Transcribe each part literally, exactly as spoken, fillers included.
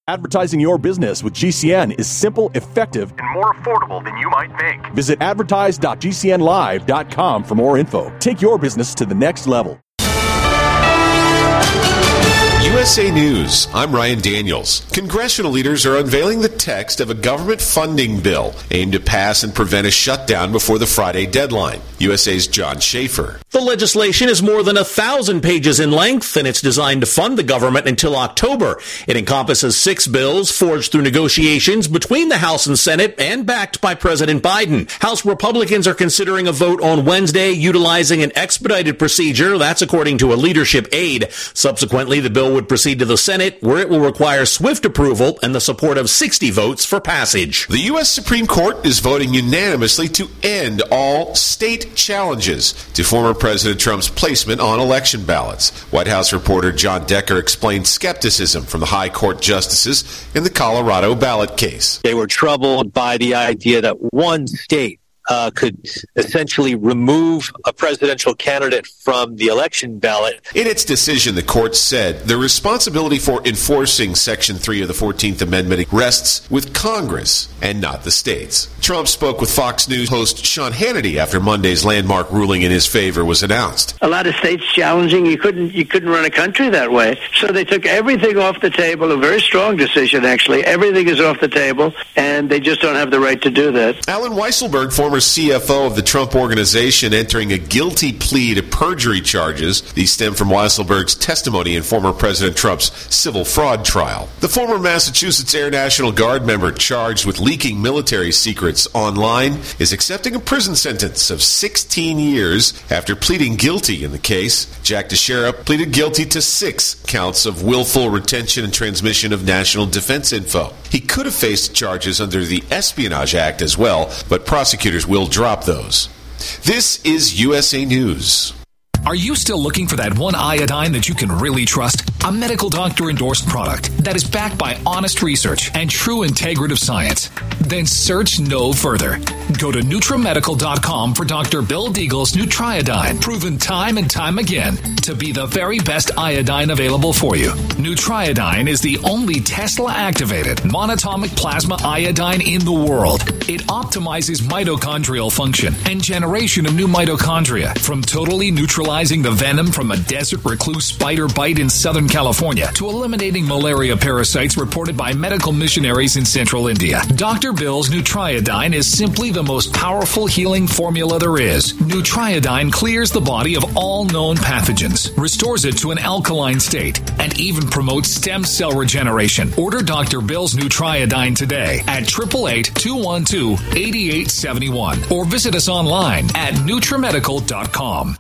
Advertising your business with G C N is simple, effective, and more affordable than you might think. Visit advertise dot g c n live dot com for more info. Take your business to the next level. U S A News, I'm Ryan Daniels. Congressional leaders are unveiling the text of a government funding bill aimed to pass and prevent a shutdown before the Friday deadline. U S A's John Schaefer. The legislation is more than a thousand pages in length, and it's designed to fund the government until October. It encompasses six bills forged through negotiations between the House and Senate and backed by President Biden. House Republicans are considering a vote on Wednesday utilizing an expedited procedure. That's according to a leadership aide. Subsequently, the bill would proceed to the Senate, where it will require swift approval and the support of sixty votes for passage. The U S Supreme Court is voting unanimously to end all state challenges to former President Trump's placement on election ballots. White House reporter John Decker explained skepticism from the high court justices in the Colorado ballot case. They were troubled by the idea that one state Uh, could essentially remove a presidential candidate from the election ballot. In its decision, the court said the responsibility for enforcing Section three of the fourteenth Amendment rests with Congress and not the states. Trump spoke with Fox News host Sean Hannity after Monday's landmark ruling in his favor was announced. A lot of states challenging. You couldn't, you couldn't run a country that way. So they took everything off the table, a very strong decision, actually. Everything is off the table, and they just don't have the right to do that. Alan Weisselberg, former C F O of the Trump Organization, entering a guilty plea to perjury charges. These stem from Weisselberg's testimony in former President Trump's civil fraud trial. The former Massachusetts Air National Guard member charged with leaking military secrets online is accepting a prison sentence of sixteen years after pleading guilty in the case. Jack Teixeira pleaded guilty to six counts of willful retention and transmission of national defense info. He could have faced charges under the Espionage Act as well, but prosecutors will drop those. This is U S A News. Are you still looking for that one iodine that you can really trust? A medical doctor-endorsed product that is backed by honest research and true integrative science? Then search no further. Go to NutriMedical dot com for Doctor Bill Deagle's Nutriodine, proven time and time again to be the very best iodine available for you. Nutriodine is the only Tesla-activated monatomic plasma iodine in the world. It optimizes mitochondrial function and generation of new mitochondria from totally neutralizing the venom from a desert recluse spider bite in Southern California to eliminating malaria parasites reported by medical missionaries in central India. Doctor Bill's Nutriodine is simply the most powerful healing formula there is. Nutriodine clears the body of all known pathogens, restores it to an alkaline state, and even promotes stem cell regeneration. Order Doctor Bill's Nutriodine today at eight eight eight, two one two, eight eight seven one or visit us online at NutriMedical dot com.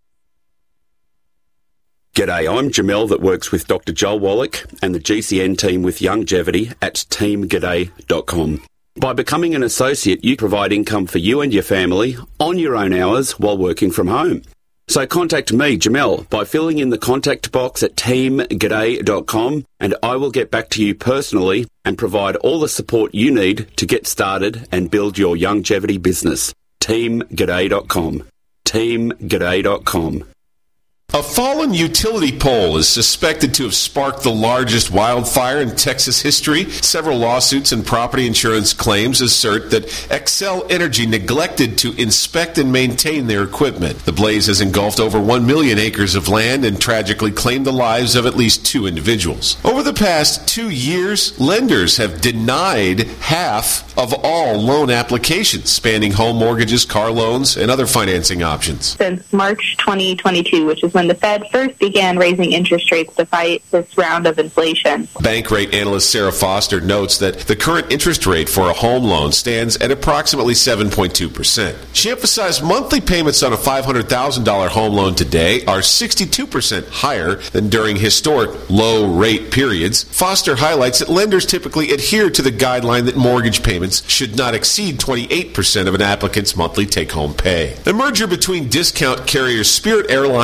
G'day, I'm Jamel that works with Doctor Joel Wallach and the G C N team with Longevity at team g'day dot com. By becoming an associate, you provide income for you and your family on your own hours while working from home. So contact me, Jamel, by filling in the contact box at team g'day dot com and I will get back to you personally and provide all the support you need to get started and build your longevity business. team g'day dot com. team g'day dot com. A fallen utility pole is suspected to have sparked the largest wildfire in Texas history. Several lawsuits and property insurance claims assert that Xcel Energy neglected to inspect and maintain their equipment. The blaze has engulfed over one million acres of land and tragically claimed the lives of at least two individuals. Over the past two years, lenders have denied half of all loan applications, spanning home mortgages, car loans, and other financing options. Since March twenty twenty-two, which is when the Fed first began raising interest rates to fight this round of inflation. Bank rate analyst Sarah Foster notes that the current interest rate for a home loan stands at approximately seven point two percent. She emphasized monthly payments on a five hundred thousand dollars home loan today are sixty-two percent higher than during historic low-rate periods. Foster highlights that lenders typically adhere to the guideline that mortgage payments should not exceed twenty-eight percent of an applicant's monthly take-home pay. The merger between discount carriers Spirit Airlines and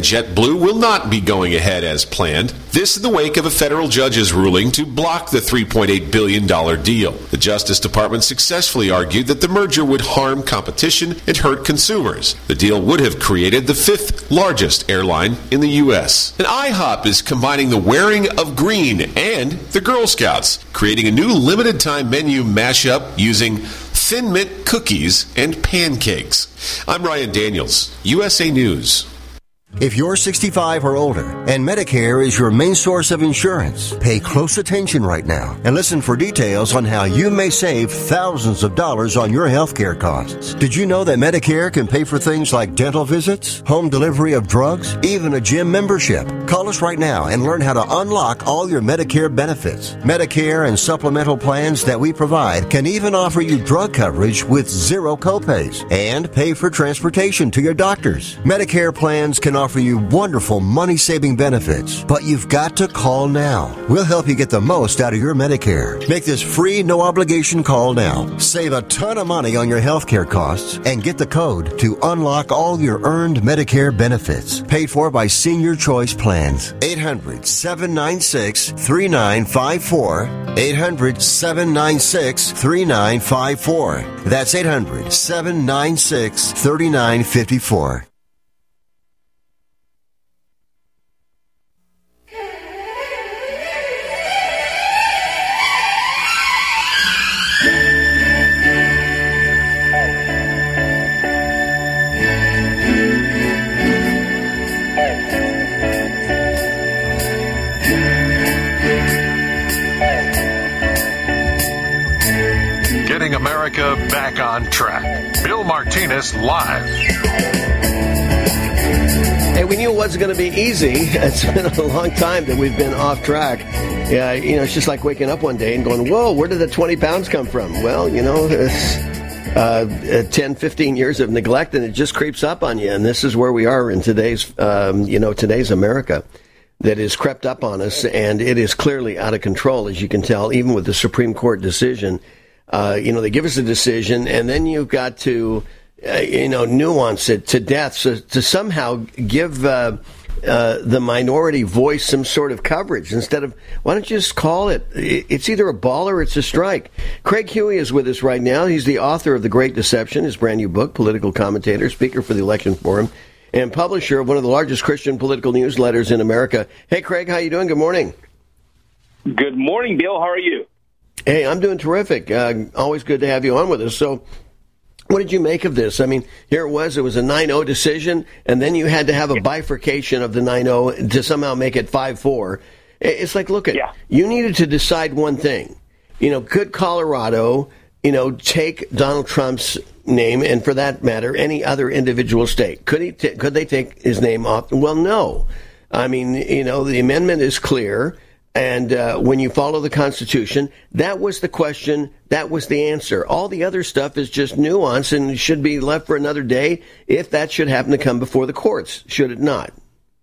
JetBlue will not be going ahead as planned. This in the wake of a federal judge's ruling to block the three point eight billion dollars deal. The Justice Department successfully argued that the merger would harm competition and hurt consumers. The deal would have created the fifth largest airline in the U S. And IHOP is combining the wearing of green and the Girl Scouts, creating a new limited-time menu mashup using Thin Mint cookies and pancakes. I'm Ryan Daniels, U S A News. If you're sixty-five or older and Medicare is your main source of insurance, pay close attention right now and listen for details on how you may save thousands of dollars on your health care costs. Did you know that Medicare can pay for things like dental visits, home delivery of drugs, even a gym membership? Call us right now and learn how to unlock all your Medicare benefits. Medicare and supplemental plans that we provide can even offer you drug coverage with zero copays and pay for transportation to your doctors. Medicare plans can offer you wonderful money-saving benefits, but you've got to call now. We'll help you get the most out of your Medicare. Make this free, no-obligation call now. Save a ton of money on your health care costs and get the code to unlock all your earned Medicare benefits. Paid for by Senior Choice Plans. eight hundred, seven nine six, three nine five four. eight hundred, seven nine six, three nine five four. That's eight hundred, seven nine six, three nine five four. America back on track. Bill Martinez live. Hey, we knew it wasn't going to be easy. It's been a long time that we've been off track. Yeah, you know, it's just like waking up one day and going, whoa, where did the twenty pounds come from? Well, you know, it's uh, ten, fifteen years of neglect, and it just creeps up on you. And this is where we are in today's, um, you know, today's America that has crept up on us, and it is clearly out of control, as you can tell, even with the Supreme Court decision. Uh, you know, they give us a decision, and then you've got to, uh, you know, nuance it to death so, to somehow give uh, uh, the minority voice some sort of coverage instead of, why don't you just call it? It's either a ball or it's a strike. Craig Huey is with us right now. He's the author of The Great Deception, his brand new book, political commentator, speaker for the Election Forum, and publisher of one of the largest Christian political newsletters in America. Hey, Craig, how you doing? Good morning. Good morning, Bill. How are you? Hey, I'm doing terrific. Uh, always good to have you on with us. So what did you make of this? I mean, here it was. It was a nine oh decision, and then you had to have a bifurcation of the nine oh to somehow make it five four. It's like, look, at yeah. you needed to decide one thing. You know, could Colorado, you know, take Donald Trump's name, and for that matter, any other individual state? Could he? T- could they take his name off? Well, no. I mean, you know, the amendment is clear. And uh, when you follow the Constitution, that was the question. That was the answer. All the other stuff is just nuance and should be left for another day if that should happen to come before the courts, should it not?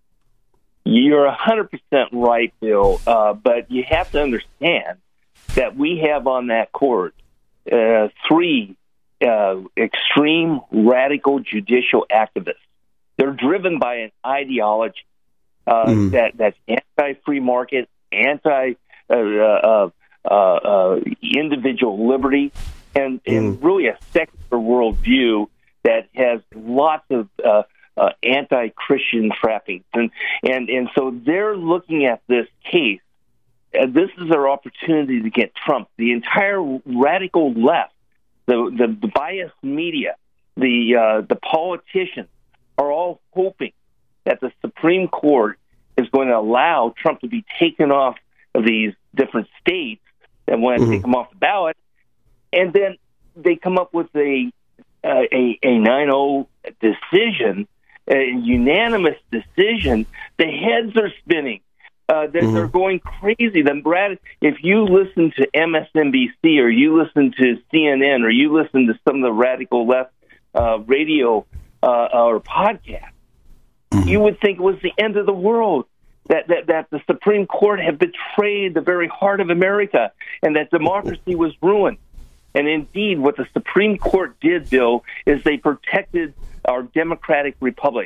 You're one hundred percent right, Bill. Uh, but you have to understand that we have on that court uh, three uh, extreme radical judicial activists. They're driven by an ideology uh, mm. that, that's anti-free market, anti uh, uh, uh, uh, individual liberty, and, mm. and really a secular worldview that has lots of uh, uh, anti-Christian trappings. And, and, and so they're looking at this case. Uh, this is their opportunity to get Trump. The entire radical left, the, the, the biased media, the, uh, the politicians are all hoping that the Supreme Court is going to allow Trump to be taken off of these different states and when mm-hmm. they come off the ballot, and then they come up with a uh, a, a nine oh decision, a unanimous decision. The heads are spinning. Uh, they're, mm-hmm. they're going crazy. Then, Brad, if you listen to M S N B C or you listen to C N N or you listen to some of the radical left uh, radio uh, or podcasts, mm-hmm. you would think it was the end of the world, that, that, that the Supreme Court had betrayed the very heart of America and that democracy was ruined. And indeed, what the Supreme Court did, Bill, is they protected our democratic republic.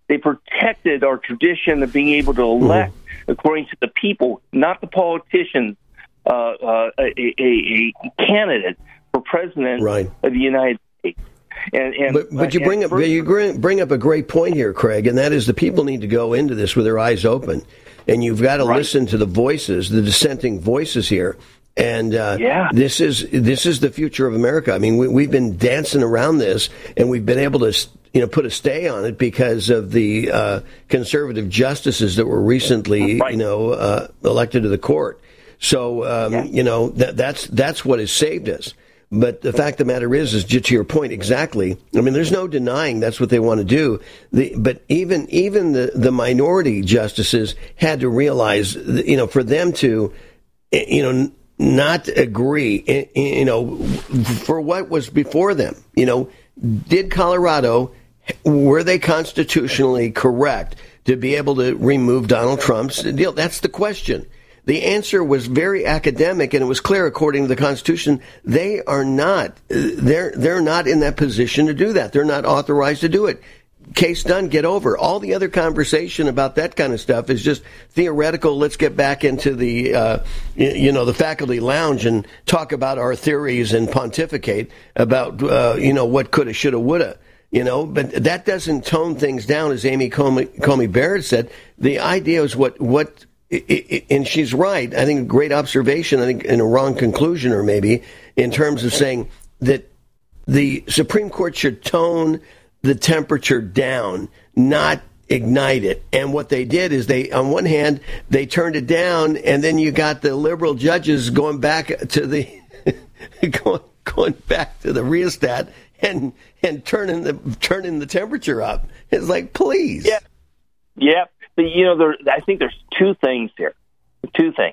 They protected our tradition of being able to elect mm-hmm. according to the people, not the politicians, uh, uh, a, a, a candidate for president right. of the United States. And, and, but but you bring up for, you bring up a great point here, Craig, and that is the people need to go into this with their eyes open, and you've got to right. listen to the voices, the dissenting voices here. And uh, yeah. this is this is the future of America. I mean, we, we've been dancing around this, and we've been able to, you know, put a stay on it because of the uh, conservative justices that were recently, right. you know, uh, elected to the court. So, um, yeah. you know, that, that's that's what has saved us. But the fact of the matter is, is to your point exactly. I mean, there's no denying that's what they want to do. The, but even even the, the minority justices had to realize, you know, for them to, you know, not agree, you know, for what was before them. You know, did Colorado, were they constitutionally correct to be able to remove Donald Trump's deal? That's the question. The answer was very academic, and it was clear, according to the Constitution, they are not. They're they're not in that position to do that. They're not authorized to do it. Case done. Get over. All the other conversation about that kind of stuff is just theoretical. Let's get back into the uh, you know the faculty lounge and talk about our theories and pontificate about uh, you know what coulda, shoulda, woulda. You know, but that doesn't tone things down, as Amy Comey, Comey Barrett said. The idea is what what. It, it, and she's right. I think a great observation, I think, in a wrong conclusion, or maybe in terms of saying that the Supreme Court should tone the temperature down, not ignite it. And what they did is they, on one hand, they turned it down, and then you got the liberal judges going back to the going, going back to the rheostat and and turning the turning the temperature up. It's like, please, yeah, yeah. But, you know, there, I think there's two things here. Two things.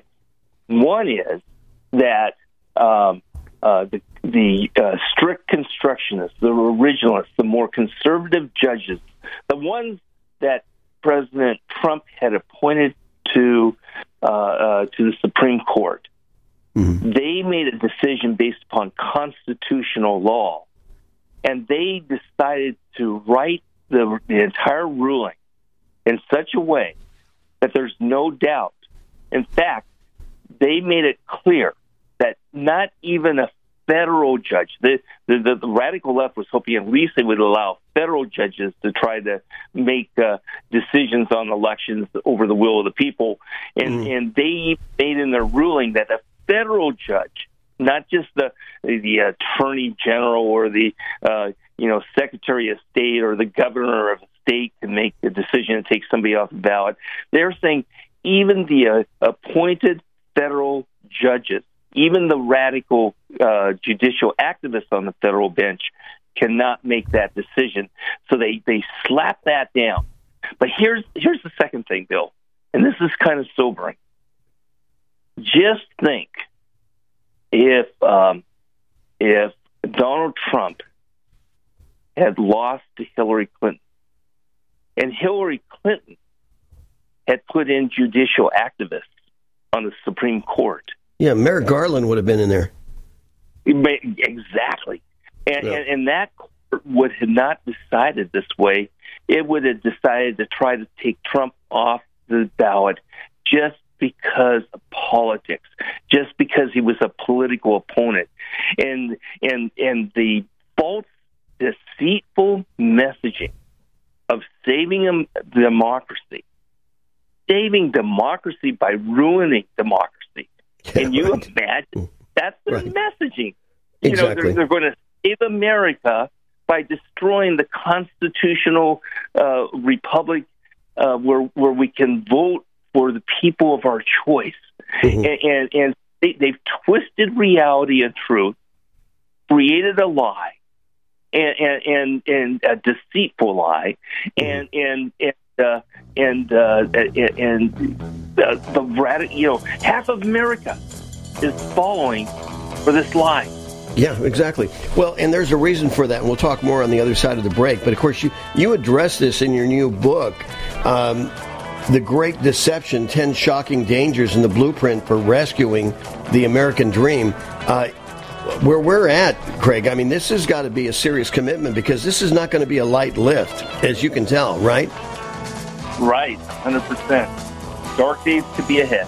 One is that um, uh, the, the uh, strict constructionists, the originalists, the more conservative judges, the ones that President Trump had appointed to uh, uh, to the Supreme Court, mm-hmm. they made a decision based upon constitutional law, and they decided to write the, the entire ruling in such a way that there's no doubt. In fact, they made it clear that not even a federal judge, the, the, the, the radical left was hoping at least they would allow federal judges to try to make uh, decisions on elections over the will of the people. And, mm. and they made in their ruling that a federal judge, not just the the attorney general or the uh, you know secretary of state or the governor of a state, can make the decision to take somebody off the ballot. They're saying even the uh, appointed federal judges, even the radical uh, judicial activists on the federal bench, cannot make that decision. So they they slap that down. But here's here's the second thing, Bill, and this is kind of sobering. Just think if um, if Donald Trump had lost to Hillary Clinton, and Hillary Clinton had put in judicial activists on the Supreme Court. Yeah, Merrick Garland would have been in there. Exactly. And, yeah. and, and that court would have not decided this way. It would have decided to try to take Trump off the ballot just because of politics, just because he was a political opponent. And and and the false, deceitful messaging of saving democracy, saving democracy by ruining democracy. Can yeah, you right. imagine? That's the right. messaging. You exactly. know, they're, they're going to save America by destroying the constitutional uh, republic uh, where where we can vote for the people of our choice. Mm-hmm. And, and, and they, they've twisted reality and truth, created a lie, and and, and, and a deceitful lie, and and and uh, and uh, and uh, the radical, you know, half of America is following for this lie. Yeah, exactly. Well, and there's a reason for that, and we'll talk more on the other side of the break. But of course, you you address this in your new book, um, The Great Deception: ten Shocking Dangers in the Blueprint for Rescuing the American Dream. Uh, where we're at, Craig, I mean, this has got to be a serious commitment, because this is not going to be a light lift, as you can tell, right? right, one hundred percent. Dark days to be ahead.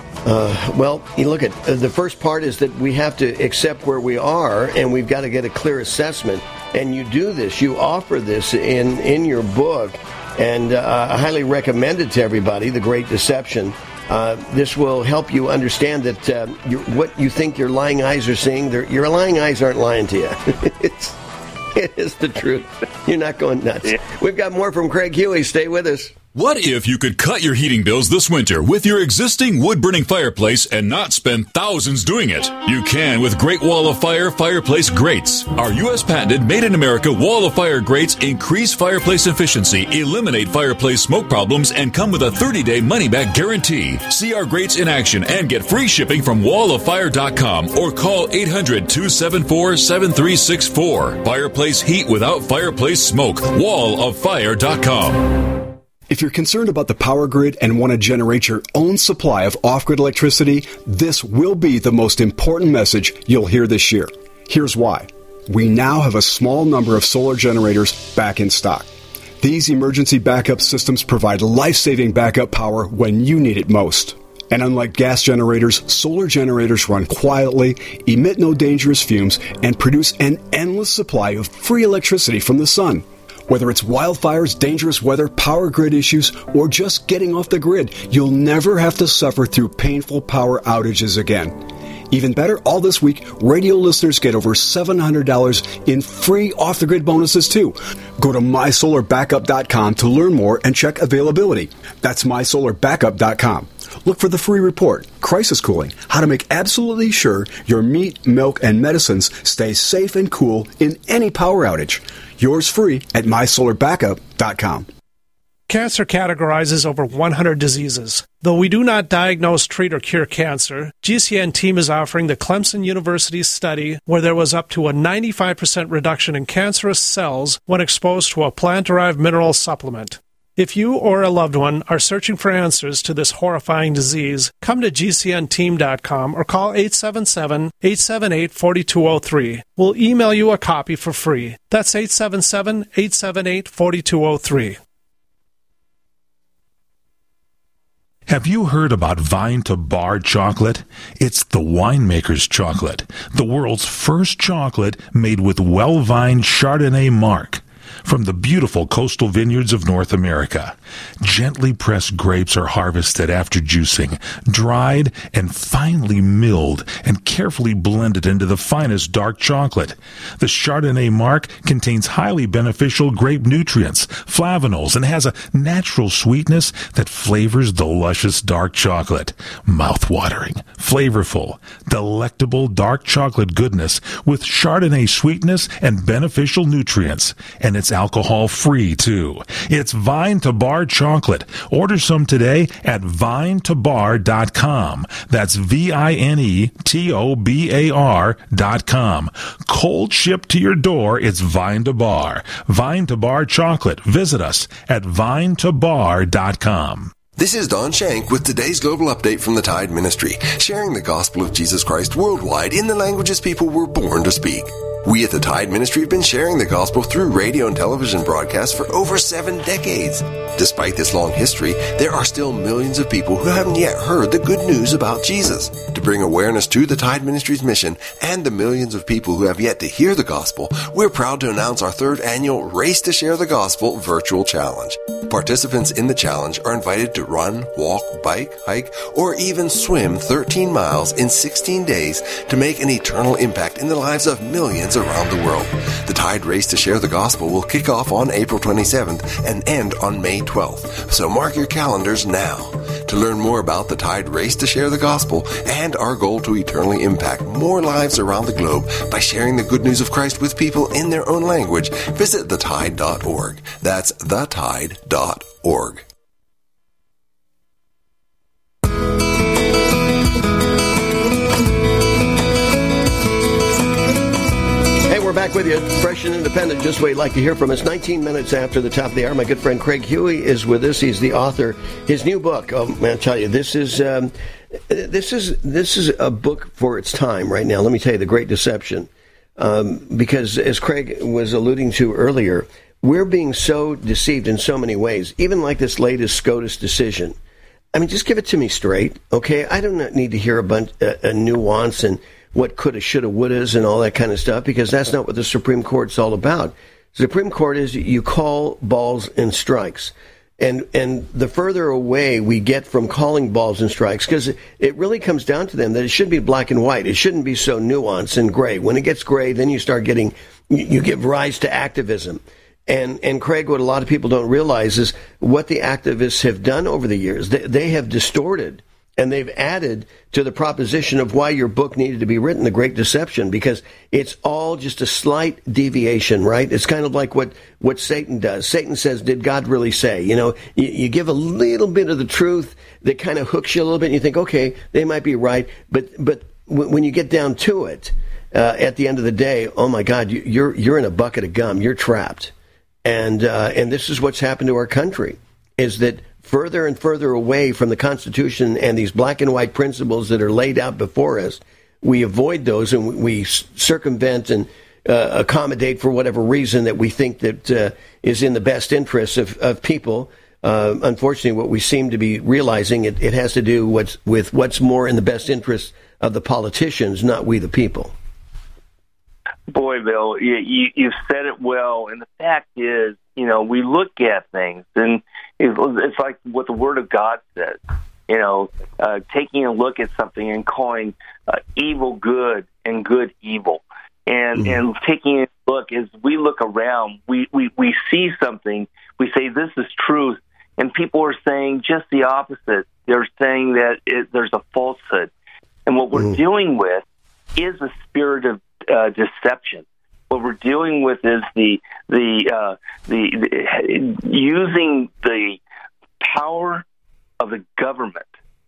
Uh, well, you look at uh, the first part is that we have to accept where we are, and we've got to get a clear assessment. And you do this, you offer this in, in your book, and uh, I highly recommend it to everybody, The Great Deception. Uh, this will help you understand that uh, you, what you think your lying eyes are seeing, your lying eyes aren't lying to you. it's, it is the truth. You're not going nuts. Yeah. We've got more from Craig Huey. Stay with us. What if you could cut your heating bills this winter with your existing wood-burning fireplace and not spend thousands doing it? You can with Great Wall of Fire fireplace grates. Our U S patented made-in-America Wall of Fire grates increase fireplace efficiency, eliminate fireplace smoke problems, and come with a thirty-day money-back guarantee. See our grates in action and get free shipping from wall of fire dot com or call eight hundred, two seven four, seven three six four. Fireplace heat without fireplace smoke. wall of fire dot com. If you're concerned about the power grid and want to generate your own supply of off-grid electricity, this will be the most important message you'll hear this year. Here's why. We now have a small number of solar generators back in stock. These emergency backup systems provide life-saving backup power when you need it most. And unlike gas generators, solar generators run quietly, emit no dangerous fumes, and produce an endless supply of free electricity from the sun. Whether it's wildfires, dangerous weather, power grid issues, or just getting off the grid, you'll never have to suffer through painful power outages again. Even better, all this week, radio listeners get over seven hundred dollars in free off-the-grid bonuses, too. Go to my solar backup dot com to learn more and check availability. That's my solar backup dot com. Look for the free report, Crisis Cooling, how to make absolutely sure your meat, milk, and medicines stay safe and cool in any power outage. Yours free at my solar backup dot com. Cancer categorizes over one hundred diseases. Though we do not diagnose, treat, or cure cancer, G C N team is offering the Clemson University study where there was up to a ninety-five percent reduction in cancerous cells when exposed to a plant-derived mineral supplement. If you or a loved one are searching for answers to this horrifying disease, come to G C N team dot com or call eight seven seven, eight seven eight, four two zero three. We'll email you a copy for free. That's eight seven seven, eight seven eight, four two zero three. Have you heard about Vine to Bar chocolate? It's the winemaker's chocolate, the world's first chocolate made with well-vined Chardonnay marc. From the beautiful coastal vineyards of North America, gently pressed grapes are harvested after juicing, dried and finely milled and carefully blended into the finest dark chocolate. The Chardonnay marc contains highly beneficial grape nutrients, flavanols, and has a natural sweetness that flavors the luscious dark chocolate. Mouth-watering, flavorful, delectable dark chocolate goodness with Chardonnay sweetness and beneficial nutrients. And it's alcohol-free, too. It's Vine to Bar chocolate. Order some today at vine to bar dot com. That's V I N E T O B A R dot com. Cold shipped to your door, it's Vine to Bar. Vine to Bar chocolate. Visit us at vine to bar dot com. This is Don Shank with today's global update from the Tide Ministry, sharing the gospel of Jesus Christ worldwide in the languages people were born to speak. We at the Tide Ministry have been sharing the gospel through radio and television broadcasts for over seven decades. Despite this long history, there are still millions of people who haven't yet heard the good news about Jesus. To bring awareness to the Tide Ministry's mission and the millions of people who have yet to hear the gospel, we're proud to announce our third annual Race to Share the Gospel virtual challenge. Participants in the challenge are invited to run, walk, bike, hike, or even swim thirteen miles in sixteen days to make an eternal impact in the lives of millions around the world. The Tide Race to Share the Gospel will kick off on April twenty-seventh and end on May twelfth, so mark your calendars now. To learn more about the Tide Race to Share the Gospel and our goal to eternally impact more lives around the globe by sharing the good news of Christ with people in their own language, visit the tide dot org. That's the tide dot org. We're back with you, fresh and independent. Just wait, like to hear from us. nineteen minutes after the top of the hour, my good friend Craig Huey is with us. He's the author. His new book. Oh, man, I tell you, this is um, this is this is a book for its time right now. Let me tell you, The Great Deception. Um, because as Craig was alluding to earlier, we're being so deceived in so many ways, even like this latest SCOTUS decision. I mean, just give it to me straight, okay? I don't need to hear a bunch a, a nuance and what coulda, shoulda, wouldas and all that kind of stuff, because that's not what the Supreme Court's all about. The Supreme Court is you call balls and strikes. And and the further away we get from calling balls and strikes, because it, it really comes down to them that it should be black and white. It shouldn't be so nuanced and gray. When it gets gray, then you start getting, you, you give rise to activism. And, and Craig, what a lot of people don't realize is what the activists have done over the years. They, they have distorted and they've added to the proposition of why your book needed to be written, The Great Deception, because it's all just a slight deviation, right? It's kind of like what, what Satan does. Satan says, did God really say? You know, you, you give a little bit of the truth that kind of hooks you a little bit, and you think, okay, they might be right. But but w- when you get down to it, uh, at the end of the day, oh, my God, you, you're you're in a bucket of gum. You're trapped. And uh, and this is what's happened to our country, is that further and further away from the Constitution and these black and white principles that are laid out before us, we avoid those and we circumvent and uh, accommodate for whatever reason that we think that uh, is in the best interests of, of people. Uh, unfortunately, what we seem to be realizing, it, it has to do what's, with what's more in the best interest of the politicians, not we the people. Boy, Bill, you, you, you've said it well. And the fact is, you know, we look at things, and it's like what the Word of God says. You know, uh, taking a look at something and calling uh, evil good and good evil. And mm-hmm. and taking a look, as we look around, we, we, we see something, we say this is truth, and people are saying just the opposite. They're saying that it, there's a falsehood. And what we're mm-hmm. dealing with is a spirit of uh, deception. What we're dealing with is the the, uh, the the using the power of the government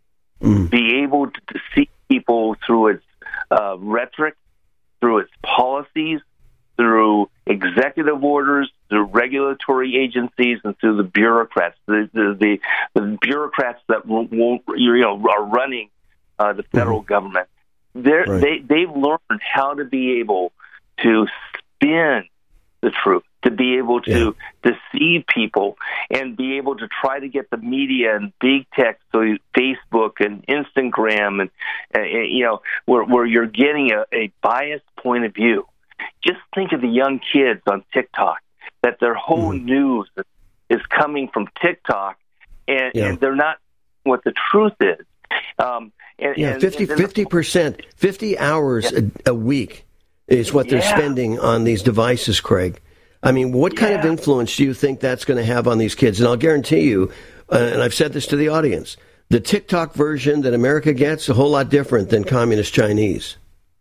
mm. be able to deceive people through its uh, rhetoric, through its policies, through executive orders, through regulatory agencies, and through the bureaucrats. The the the, the bureaucrats that won't, you know are running uh, the federal mm. government. They're, right. They they've learned how to be able to spin the truth, to be able to yeah. deceive people, and be able to try to get the media and big tech, so Facebook and Instagram, and uh, you know, where, where you're getting a, a biased point of view. Just think of the young kids on TikTok, that their whole mm. news is coming from TikTok, and, yeah. and they're not what the truth is. Um, and, yeah, and, fifty, and fifty percent, fifty hours yeah. a, a week is what they're yeah. spending on these devices, Craig. I mean, what kind yeah. of influence do you think that's going to have on these kids? And I'll guarantee you, uh, and I've said this to the audience, the TikTok version that America gets is a whole lot different than communist Chinese.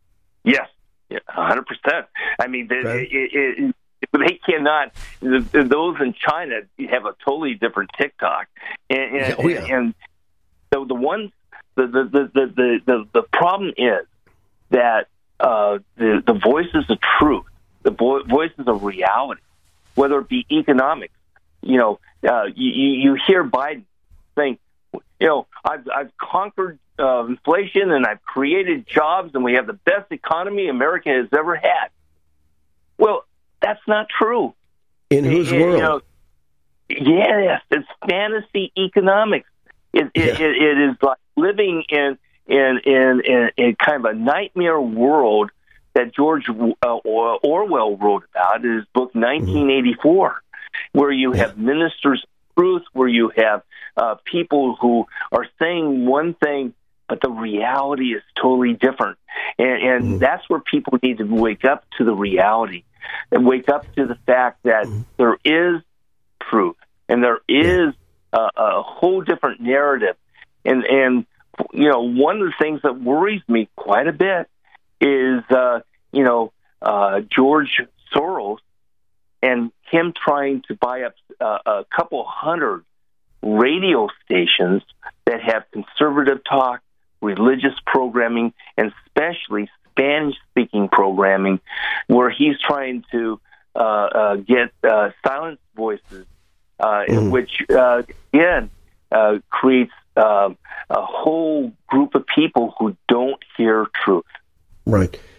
Yes, yeah, one hundred percent. I mean, they, right. it, it, it, they cannot, those in China have a totally different TikTok. And, and, oh, yeah. and so the ones, the, the, the, the, the, the problem is that uh, the, the voices of truth, the vo- voices of reality, whether it be economics, you know, uh, you, you hear Biden saying, you know, I've, I've conquered uh, inflation and I've created jobs and we have the best economy America has ever had. Well, that's not true. In whose it, world? You know, yes, it's fantasy economics. It, yeah. it, it, it is like living in in, in in in kind of a nightmare world that George uh, Orwell wrote about in his book nineteen eighty-four, mm-hmm. where you have ministers of truth, where you have uh, people who are saying one thing, but the reality is totally different. And, and mm-hmm. that's where people need to wake up to the reality and wake up to the fact that mm-hmm. there is truth and there is a, a whole different narrative. And, and, you know, one of the things that worries me quite a bit is, uh, you know, uh, George Soros and him trying to buy up uh, a couple hundred radio stations that have conservative talk, religious programming, and especially Spanish-speaking programming, where he's trying to uh, uh, get uh, silenced voices, uh, mm. which, uh, again, uh, creates uh, a whole group of people who don't hear truth. Right.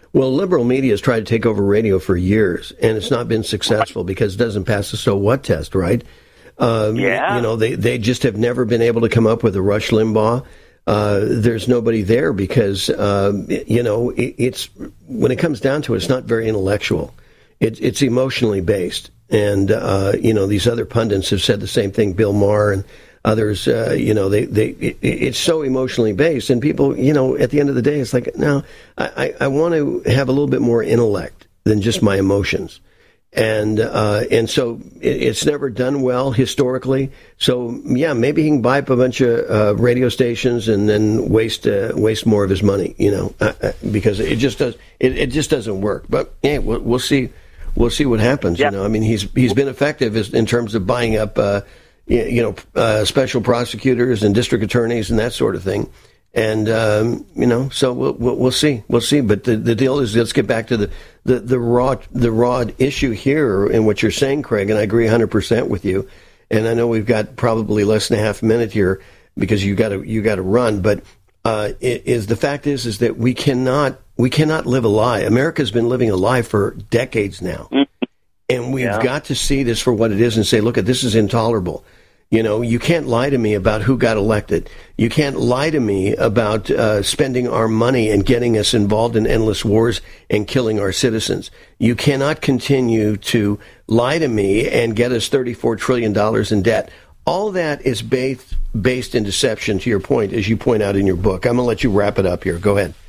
Well, liberal media has tried to take over radio for years, and it's not been successful because it doesn't pass the so what test, right? Um, yeah. You know, they, they just have never been able to come up with a Rush Limbaugh. Uh, there's nobody there because, uh, you know, it, it's when it comes down to it, it's not very intellectual. It, it's emotionally based. And, uh, you know, these other pundits have said the same thing, Bill Maher and others, uh, you know, they, they, it, it's so emotionally based. And people, you know, at the end of the day, it's like, no, I, I want to have a little bit more intellect than just my emotions. And, uh, and so it, it's never done well historically. So, yeah, maybe he can buy up a bunch of, uh, radio stations and then waste, uh, waste more of his money, you know, uh, uh, because it just does, it, it just doesn't work. But, yeah, we'll, we'll see. We'll see what happens. Yeah. You know, I mean, he's he's been effective as, in terms of buying up, uh, you know, uh, special prosecutors and district attorneys and that sort of thing. And um, you know, so we'll, we'll we'll see, we'll see. But the, the deal is, let's get back to the, the, the raw the raw issue here in what you're saying, Craig. And I agree one hundred percent with you. And I know we've got probably less than a half minute here because you got to you got to run. But uh, it, is the fact is is that we cannot. We cannot live a lie. America's been living a lie for decades now. And we've yeah. got to see this for what it is and say, look, this is intolerable. You know, you can't lie to me about who got elected. You can't lie to me about uh, spending our money and getting us involved in endless wars and killing our citizens. You cannot continue to lie to me and get us thirty-four trillion dollars in debt. All that is based, based in deception, to your point, as you point out in your book. I'm going to let you wrap it up here. Go ahead.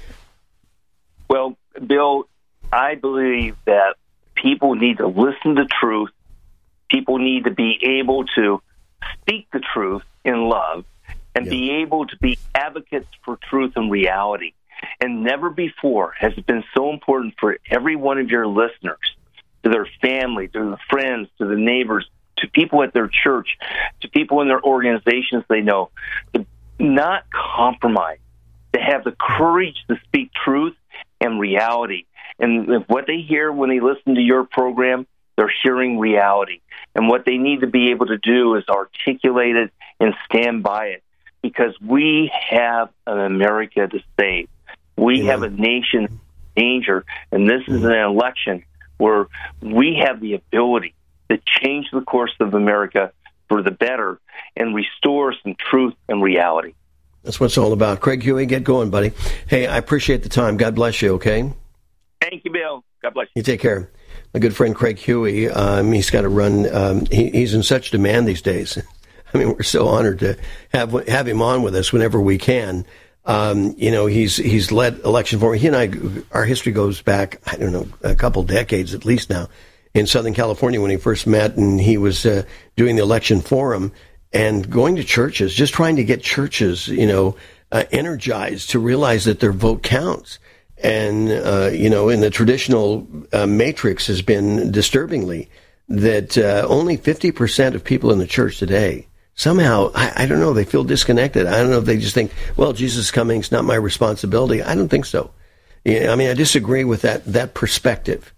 Well, Bill, I believe that people need to listen to truth. People need to be able to speak the truth in love and yeah. be able to be advocates for truth and reality. And never before has it been so important for every one of your listeners, to their family, to their friends, to the neighbors, to people at their church, to people in their organizations they know, to not compromise, to have the courage to speak truth and reality. And what they hear when they listen to your program, they're hearing reality. And what they need to be able to do is articulate it and stand by it, because we have an America to save. We yeah. have a nation in danger, and this is an election where we have the ability to change the course of America for the better and restore some truth and reality. That's what it's all about. Craig Huey, get going, buddy. Hey, I appreciate the time. God bless you, okay? Thank you, Bill. God bless you. You take care. My good friend Craig Huey, um, he's got to run. Um, he, he's in such demand these days. I mean, we're so honored to have have him on with us whenever we can. Um, you know, he's he's led election for. He and I, our history goes back, I don't know, a couple decades at least now, in Southern California when he first met, and he was uh, doing the election forum. And going to churches, just trying to get churches, you know, uh, energized to realize that their vote counts. And, uh, you know, in the traditional uh, matrix has been disturbingly that uh, only fifty percent of people in the church today, somehow, I, I don't know, they feel disconnected. I don't know if they just think, well, Jesus is coming, it's not my responsibility. I don't think so. Yeah, I mean, I disagree with that, that perspective.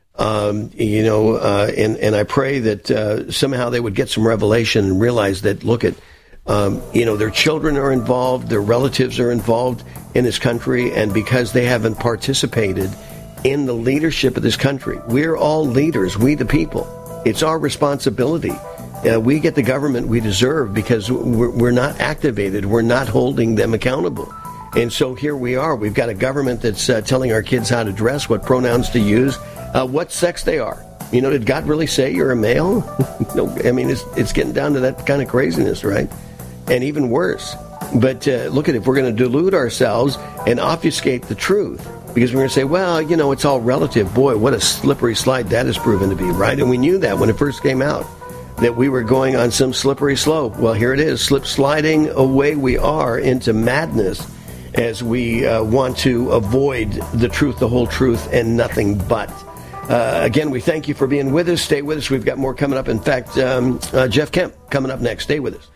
Um, you know, uh, and, and I pray that, uh, somehow they would get some revelation and realize that, look at, um, you know, their children are involved, their relatives are involved in this country, and because they haven't participated in the leadership of this country, we're all leaders, we the people. It's our responsibility. Uh, we get the government we deserve because we're, we're not activated. We're not holding them accountable. And so here we are. We've got a government that's uh, telling our kids how to dress, what pronouns to use, uh, what sex they are. You know, did God really say you're a male? No, I mean, it's it's getting down to that kind of craziness, right? And even worse. But uh, look at it, if we're going to delude ourselves and obfuscate the truth, because we're going to say, well, you know, it's all relative. Boy, what a slippery slide that has proven to be, right? And we knew that when it first came out, that we were going on some slippery slope. Well, here it is, slip sliding away we are into madness as we uh, want to avoid the truth, the whole truth, and nothing but. Uh, again, we thank you for being with us. Stay with us. We've got more coming up. In fact, um, uh, Jeff Kemp coming up next. Stay with us.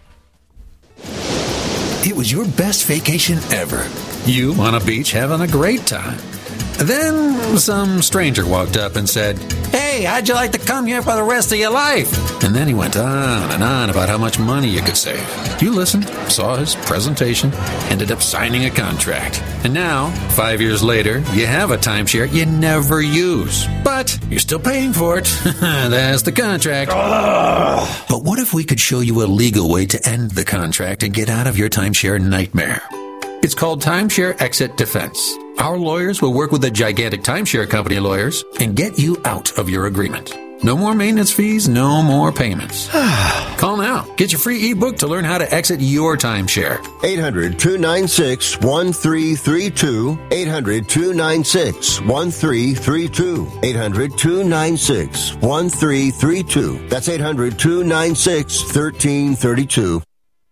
It was your best vacation ever. You on a beach having a great time. Then some stranger walked up and said, Hey, how'd you like to come here for the rest of your life? And then he went on and on about how much money you could save. You listened, saw his presentation, ended up signing a contract. And now, five years later, you have a timeshare you never use. But you're still paying for it. That's the contract. Ugh. But what if we could show you a legal way to end the contract and get out of your timeshare nightmare? It's called Timeshare Exit Defense. Our lawyers will work with the gigantic timeshare company lawyers and get you out of your agreement. No more maintenance fees, no more payments. Call now. Get your free ebook to learn how to exit your timeshare. eight hundred, two nine six, one three three two. eight hundred, two nine six, one three three two. eight hundred, two nine six, one three three two. That's eight hundred, two nine six, one three three two.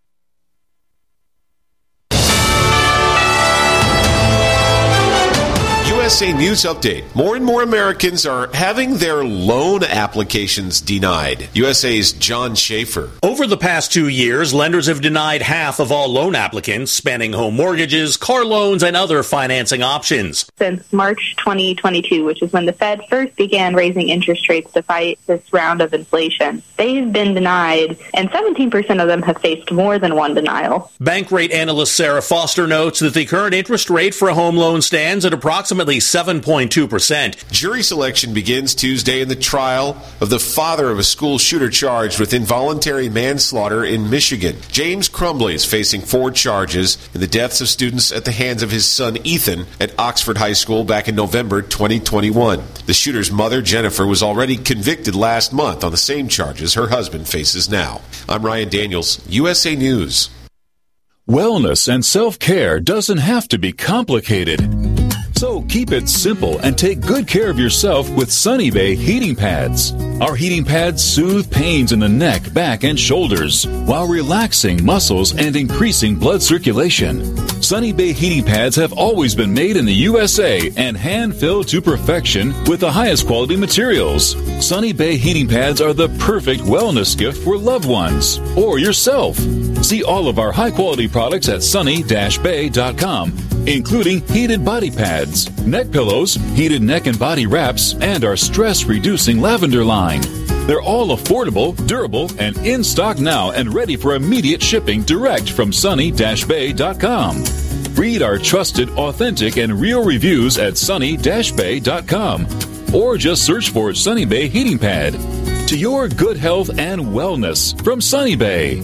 U S A News Update. More and more Americans are having their loan applications denied. U S A's John Schaefer. Over the past two years, lenders have denied half of all loan applicants, spanning home mortgages, car loans, and other financing options. Since March twenty twenty-two, which is when the Fed first began raising interest rates to fight this round of inflation, they've been denied, and seventeen percent of them have faced more than one denial. Bank rate analyst Sarah Foster notes that the current interest rate for a home loan stands at approximately seven point two percent. Jury selection begins Tuesday in the trial of the father of a school shooter charged with involuntary manslaughter in Michigan. James Crumbly is facing four charges in the deaths of students at the hands of his son Ethan at Oxford High School back in November twenty twenty-one. The shooter's mother, Jennifer, was already convicted last month on the same charges her husband faces now. I'm Ryan Daniels, U S A News. Wellness and self-care doesn't have to be complicated. So keep it simple and take good care of yourself with Sunny Bay heating pads. Our heating pads soothe pains in the neck, back, and shoulders while relaxing muscles and increasing blood circulation. Sunny Bay heating pads have always been made in the U S A and hand-filled to perfection with the highest quality materials. Sunny Bay heating pads are the perfect wellness gift for loved ones or yourself. See all of our high-quality products at sunny dash bay dot com, including heated body pads, neck pillows, heated neck and body wraps, and our stress-reducing lavender line. They're all affordable, durable, and in stock now and ready for immediate shipping direct from sunny dash bay dot com. Read our trusted, authentic, and real reviews at sunny dash bay dot com or just search for Sunny Bay Heating Pad. To your good health and wellness from Sunny Bay.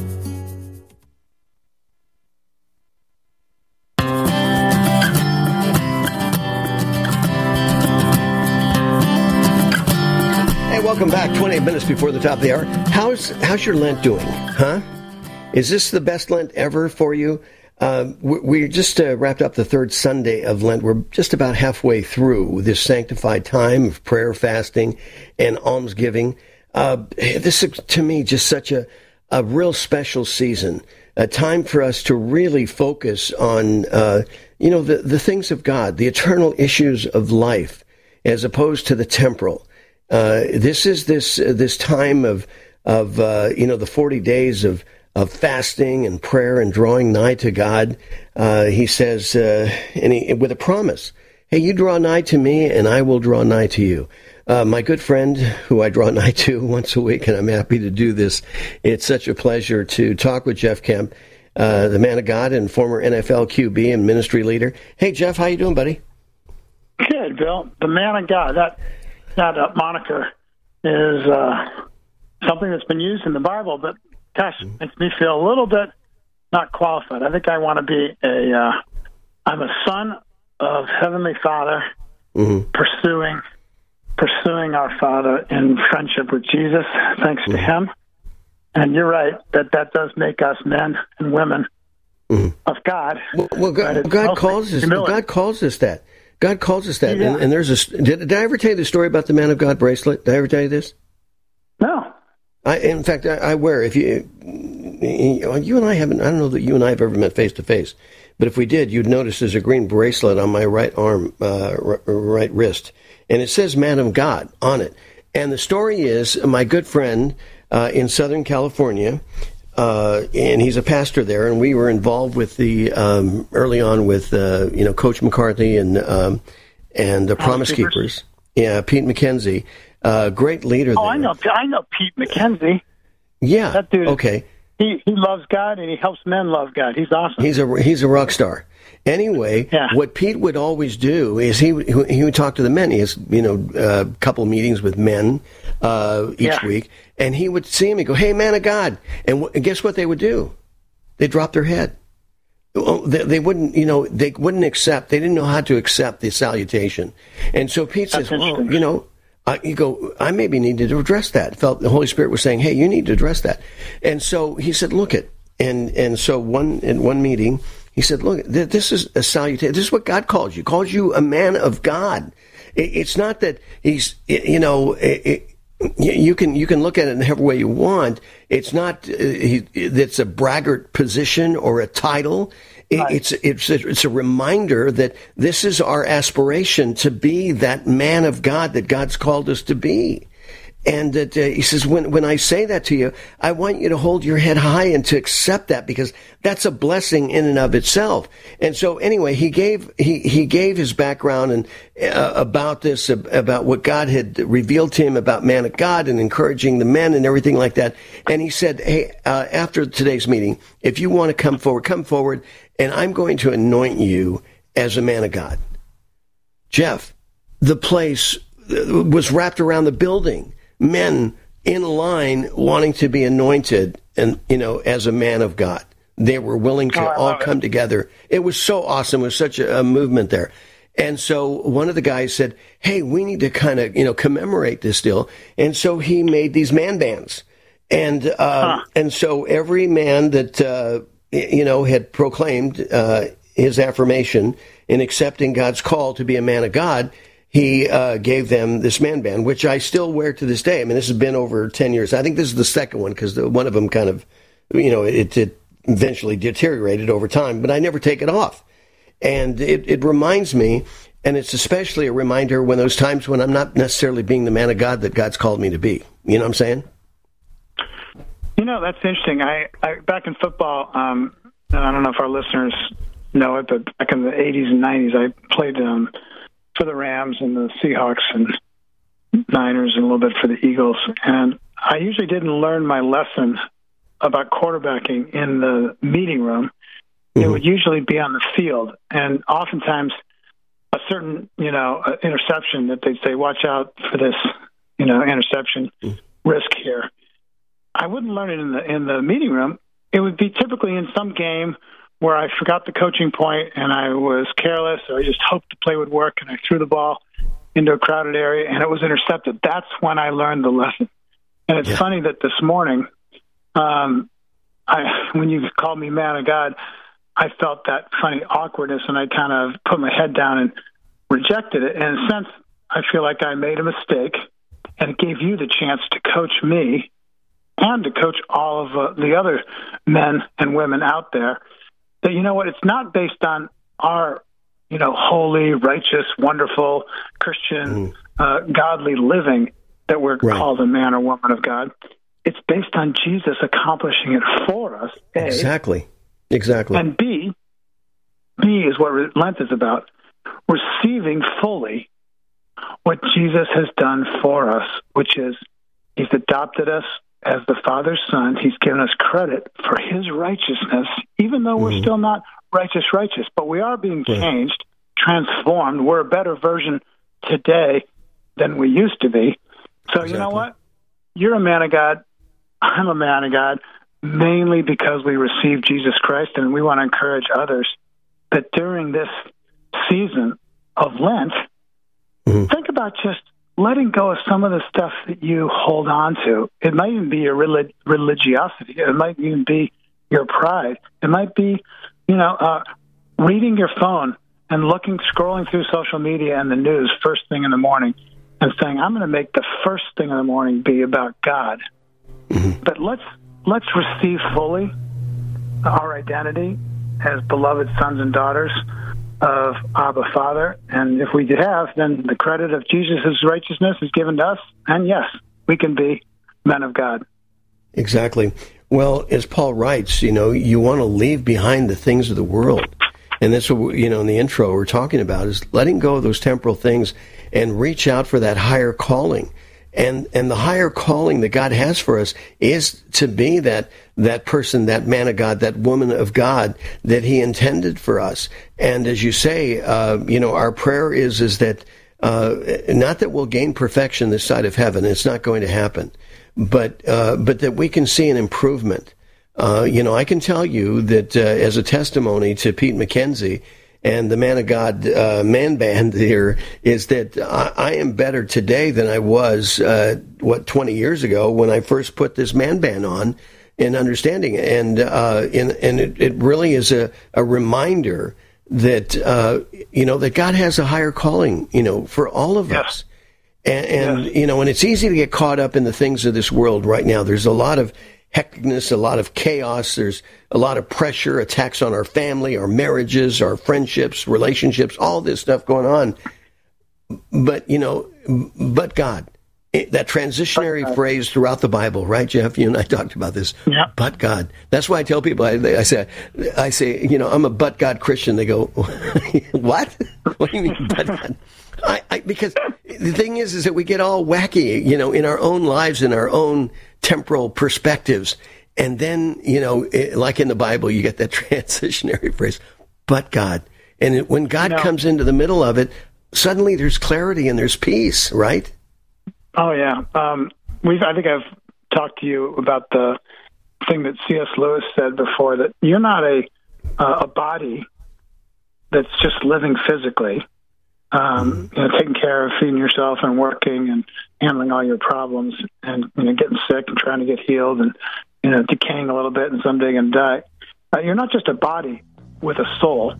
Welcome back. twenty-eight minutes before the top of the hour. How's how's your Lent doing? Huh? Is this the best Lent ever for you? Uh, we, we just uh, wrapped up the third Sunday of Lent. We're just about halfway through this sanctified time of prayer, fasting, and almsgiving. Uh, this is, to me, just such a, a real special season. A time for us to really focus on, uh, you know, the, the things of God, the eternal issues of life, as opposed to the temporal. Uh, this is this uh, this time of of uh, you know the forty days of of fasting and prayer and drawing nigh to God. Uh, he says, uh, and he, with a promise, "Hey, you draw nigh to me, and I will draw nigh to you." Uh, my good friend, who I draw nigh to once a week, and I'm happy to do this. It's such a pleasure to talk with Jeff Kemp, uh, the man of God and former N F L Q B and ministry leader. Hey, Jeff, how you doing, buddy? Good, Bill. The man of God. That. That uh, moniker is uh, something that's been used in the Bible, but gosh, it makes me feel a little bit not qualified. I think I want to be a, uh, I'm a son of Heavenly Father, mm-hmm. pursuing, pursuing our Father in friendship with Jesus, thanks mm-hmm. to Him. And you're right, that that does make us men and women mm-hmm. of God. Well, well God, God calls us, God calls us that. God calls us that, yeah. and, and there's a. Did, did I ever tell you the story about the Man of God bracelet? Did I ever tell you this? No. I, in fact, I, I wear. If you, you and I haven't. I don't know that you and I have ever met face to face, but if we did, you'd notice there's a green bracelet on my right arm, uh, right wrist, and it says "Man of God" on it. And the story is, my good friend uh, in Southern California. Uh, and he's a pastor there, and we were involved with the um, early on with uh, you know Coach McCarthy and um, and the Promise Keepers. Yeah, Pete McKenzie. uh, great leader. Oh, there. I know. I know Pete McKenzie. Yeah. That dude. Okay. He he loves God and he helps men love God. He's awesome. He's a he's a rock star. Anyway, yeah. what Pete would always do is he he would talk to the men. He has you know a couple meetings with men uh, each yeah. week, and he would see him and go, "Hey, man of God," and, w- and guess what they would do? They drop their head. They, they wouldn't, you know, they wouldn't accept. They didn't know how to accept the salutation, and so Pete That's says, "Well, you know." Uh, you go, I maybe needed to address that. Felt the Holy Spirit was saying, hey, you need to address that. And so he said, look it. And and so one in one meeting, he said, look, th- this is a salutation. This is what God calls you. Calls you a man of God. It, it's not that he's, it, you know, it, it, you can you can look at it in whatever way you want. It's not, uh, he, it's a braggart position or a title. Right. It's it's a, it's a reminder that this is our aspiration to be that man of God that God's called us to be, and that uh, he says when when I say that to you, I want you to hold your head high and to accept that because that's a blessing in and of itself. And so anyway, he gave he he gave his background and uh, about this about what God had revealed to him about man of God and encouraging the men and everything like that. And he said, hey, uh, after today's meeting, if you want to come forward, come forward. And I'm going to anoint you as a man of God. Jeff, the place was wrapped around the building. Men in line wanting to be anointed and, you know, as a man of God. They were willing to oh, all come it. together. It was so awesome. It was such a, a movement there. And so one of the guys said, hey, we need to kind of, you know, commemorate this deal. And so he made these man bands. And, uh, huh. and so every man that, uh, you know, had proclaimed uh, his affirmation in accepting God's call to be a man of God, he uh, gave them this man band, which I still wear to this day. I mean, this has been over ten years. I think this is the second one because one of them kind of, you know, it, it eventually deteriorated over time, but I never take it off. And it, it reminds me, and it's especially a reminder when those times when I'm not necessarily being the man of God that God's called me to be. You know what I'm saying? You know, that's interesting. I, I back in football, um, I don't know if our listeners know it, but back in the eighties and nineties, I played um, for the Rams and the Seahawks and Niners and a little bit for the Eagles. And I usually didn't learn my lesson about quarterbacking in the meeting room. Mm-hmm. It would usually be on the field. And oftentimes a certain, you know, uh, interception that they'd say, watch out for this, you know, interception mm-hmm. risk here. I wouldn't learn it in the in the meeting room. It would be typically in some game where I forgot the coaching point and I was careless, or I just hoped the play would work, and I threw the ball into a crowded area and it was intercepted. That's when I learned the lesson. And it's yeah. funny that this morning, um, I when you called me man of God, I felt that funny awkwardness, and I kind of put my head down and rejected it. And in a sense, I feel like I made a mistake, and it gave you the chance to coach me and to coach all of uh, the other men and women out there, that, you know what, it's not based on our, you know, holy, righteous, wonderful, Christian, mm. uh, godly living that we're right. called a man or woman of God. It's based on Jesus accomplishing it for us, A. Exactly. Exactly. And B, B is what Lent is about, receiving fully what Jesus has done for us, which is he's adopted us as the Father's Son. He's given us credit for his righteousness, even though we're mm-hmm. still not righteous, righteous, but we are being changed, yeah. transformed. We're a better version today than we used to be. So exactly. you know what? You're a man of God. I'm a man of God, mainly because we received Jesus Christ, and we want to encourage others that during this season of Lent, mm-hmm. think about just letting go of some of the stuff that you hold on to. It might even be your relig- religiosity. It might even be your pride. It might be, you know, uh, reading your phone and looking, scrolling through social media and the news first thing in the morning and saying, I'm going to make the first thing in the morning be about God. Mm-hmm. But let's let's receive fully our identity as beloved sons and daughters of Abba Father. And if we have, then the credit of Jesus' righteousness is given to us. And yes, we can be men of God. Exactly. Well, as Paul writes, you know, you want to leave behind the things of the world. And that's what, you know, in the intro we're talking about is letting go of those temporal things and reach out for that higher calling. And and the higher calling that God has for us is to be that that person, that man of God, that woman of God that He intended for us. And as you say, uh, you know, our prayer is is that uh, not that we'll gain perfection this side of heaven. It's not going to happen, but uh, but that we can see an improvement. Uh, you know, I can tell you that uh, as a testimony to Pete McKenzie and the Man of God uh, man band here is that I, I am better today than I was, uh, what, twenty years ago when I first put this man band on in understanding it. And, uh, in, and it, it really is a, a reminder that, uh, you know, that God has a higher calling, you know, for all of yes. us. And, and yes. you know, and it's easy to get caught up in the things of this world right now. There's a lot of hecticness, a lot of chaos. There's a lot of pressure, attacks on our family, our marriages, our friendships, relationships, all this stuff going on. But, you know, but God, that transitionary phrase throughout the Bible, right, Jeff? You and I talked about this. Yeah. But God. That's why I tell people, I, I say, I say, you know, I'm a but God Christian. They go, what? What do you mean, but God? I, I, because the thing is, is that we get all wacky, you know, in our own lives, in our own temporal perspectives. And then, you know, it, like in the Bible, you get that transitionary phrase, but God. And it, when God no. comes into the middle of it, suddenly there's clarity and there's peace, right? Oh, yeah. Um, we've, I think I've talked to you about the thing that C S Lewis said before, that you're not a, uh, a body that's just living physically. Um, you know, taking care of feeding yourself and working and handling all your problems and, you know, getting sick and trying to get healed and, you know, decaying a little bit and someday you're going to die. Uh, you're not just a body with a soul,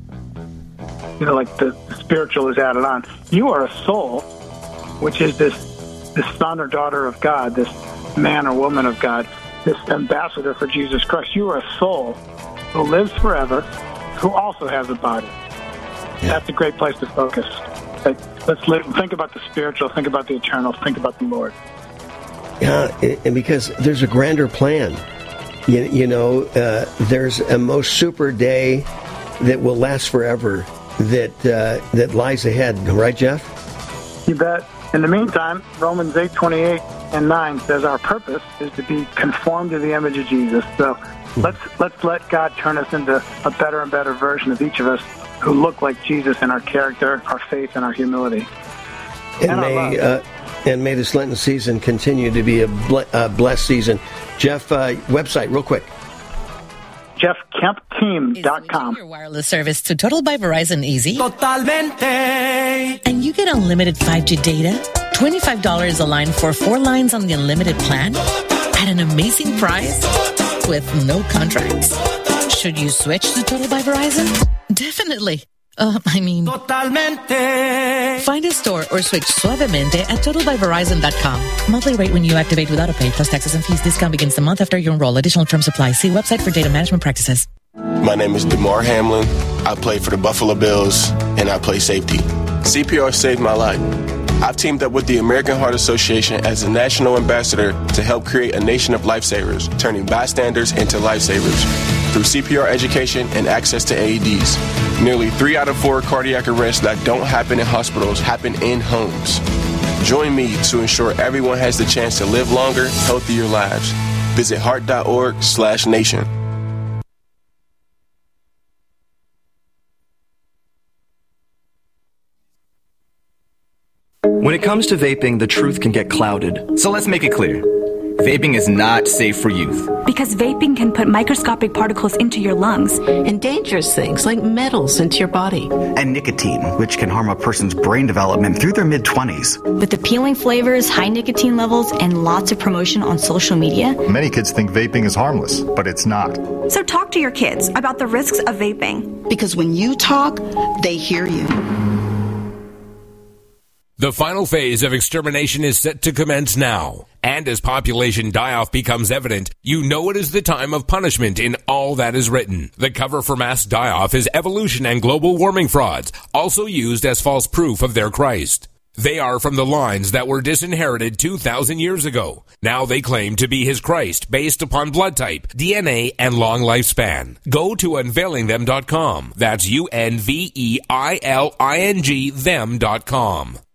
you know, like the spiritual is added on. You are a soul, which is this, this son or daughter of God, this man or woman of God, this ambassador for Jesus Christ. You are a soul who lives forever, who also has a body. Yeah. That's a great place to focus. Let's live, think about the spiritual, think about the eternal, think about the Lord. Yeah, and because there's a grander plan. You, you know, uh, there's a most super day that will last forever that uh, that lies ahead. Right, Jeff? You bet. In the meantime, Romans eight twenty-eight and nine says our purpose is to be conformed to the image of Jesus. So let's let's let God turn us into a better and better version of each of us, who look like Jesus in our character, our faith, and our humility. And, and may uh, and may this Lenten season continue to be a ble- uh, blessed season. Jeff, uh, website, real quick. Jeff Kemp Team dot com. Your wireless service to Total by Verizon Easy. Totalmente. And you get unlimited five G data, twenty-five dollars a line for four lines on the unlimited plan at an amazing price with no contracts. Should you switch to Total by Verizon? Definitely. Uh, I mean... Totalmente. Find a store or switch suavemente at total by verizon dot com. Monthly rate when you activate without a pay plus taxes and fees. Discount begins the month after you enroll. Additional term supply. See website for data management practices. My name is DeMar Hamlin. I play for the Buffalo Bills, and I play safety. C P R saved my life. I've teamed up with the American Heart Association as a national ambassador to help create a nation of lifesavers, turning bystanders into lifesavers through C P R education and access to A E Ds. Nearly three out of four cardiac arrests that don't happen in hospitals happen in homes. Join me to ensure everyone has the chance to live longer, healthier lives. Visit heart.org slash nation. When it comes to vaping, the truth can get clouded. So let's make it clear. Vaping is not safe for youth. Because vaping can put microscopic particles into your lungs. And dangerous things like metals into your body. And nicotine, which can harm a person's brain development through their mid-twenties. With appealing flavors, high nicotine levels, and lots of promotion on social media. Many kids think vaping is harmless, but it's not. So talk to your kids about the risks of vaping. Because when you talk, they hear you. The final phase of extermination is set to commence now. And as population die-off becomes evident, you know it is the time of punishment in all that is written. The cover for mass die-off is evolution and global warming frauds, also used as false proof of their Christ. They are from the lines that were disinherited two thousand years ago. Now they claim to be his Christ based upon blood type, D N A, and long lifespan. Go to unveiling them dot com. That's U N V E I L I N G them dot com. How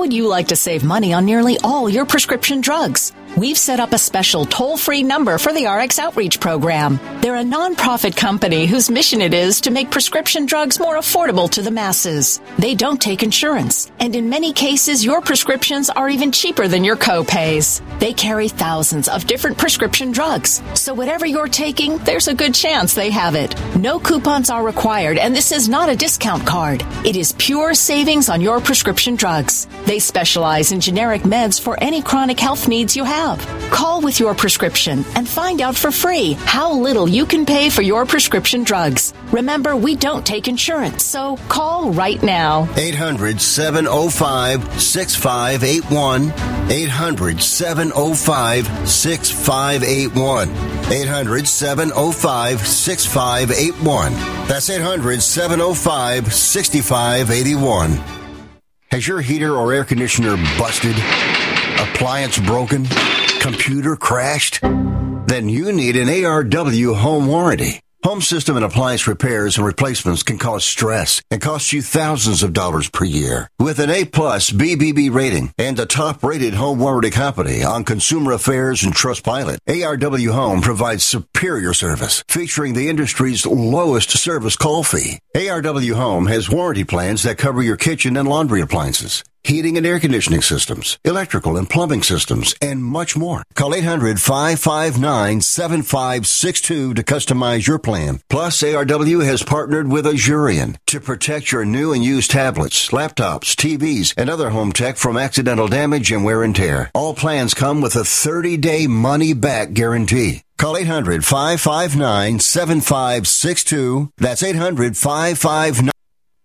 How would you like to save money on nearly all your prescription drugs? We've set up a special toll-free number for the R X Outreach Program. They're a nonprofit company whose mission it is to make prescription drugs more affordable to the masses. They don't take insurance, and in many cases, your prescriptions are even cheaper than your co-pays. They carry thousands of different prescription drugs, so whatever you're taking, there's a good chance they have it. No coupons are required, and this is not a discount card. It is pure savings on your prescription drugs. They specialize in generic meds for any chronic health needs you have. Call with your prescription and find out for free how little you can pay for your prescription drugs. Remember, we don't take insurance, so call right now. eight hundred, seven oh five, six five eight one. eight hundred, seven oh five, six five eight one. eight hundred, seven oh five, six five eight one. That's eight hundred, seven oh five, six five eight one. Has your heater or air conditioner busted? Appliance broken? Computer crashed? Then you need an A R W home warranty. Home system and appliance repairs and replacements can cause stress and cost you thousands of dollars per year. With an A-plus B B B rating and a top-rated home warranty company on Consumer Affairs and Trustpilot, A R W Home provides superior service, featuring the industry's lowest service call fee. A R W Home has warranty plans that cover your kitchen and laundry appliances, heating and air conditioning systems, electrical and plumbing systems, and much more. Call eight hundred, five five nine, seven five six two to customize your plan. Plus, A R W has partnered with Azurion to protect your new and used tablets, laptops, T Vs, and other home tech from accidental damage and wear and tear. All plans come with a thirty-day money-back guarantee. Call eight hundred, five five nine, seven five six two. That's eight hundred, five five nine.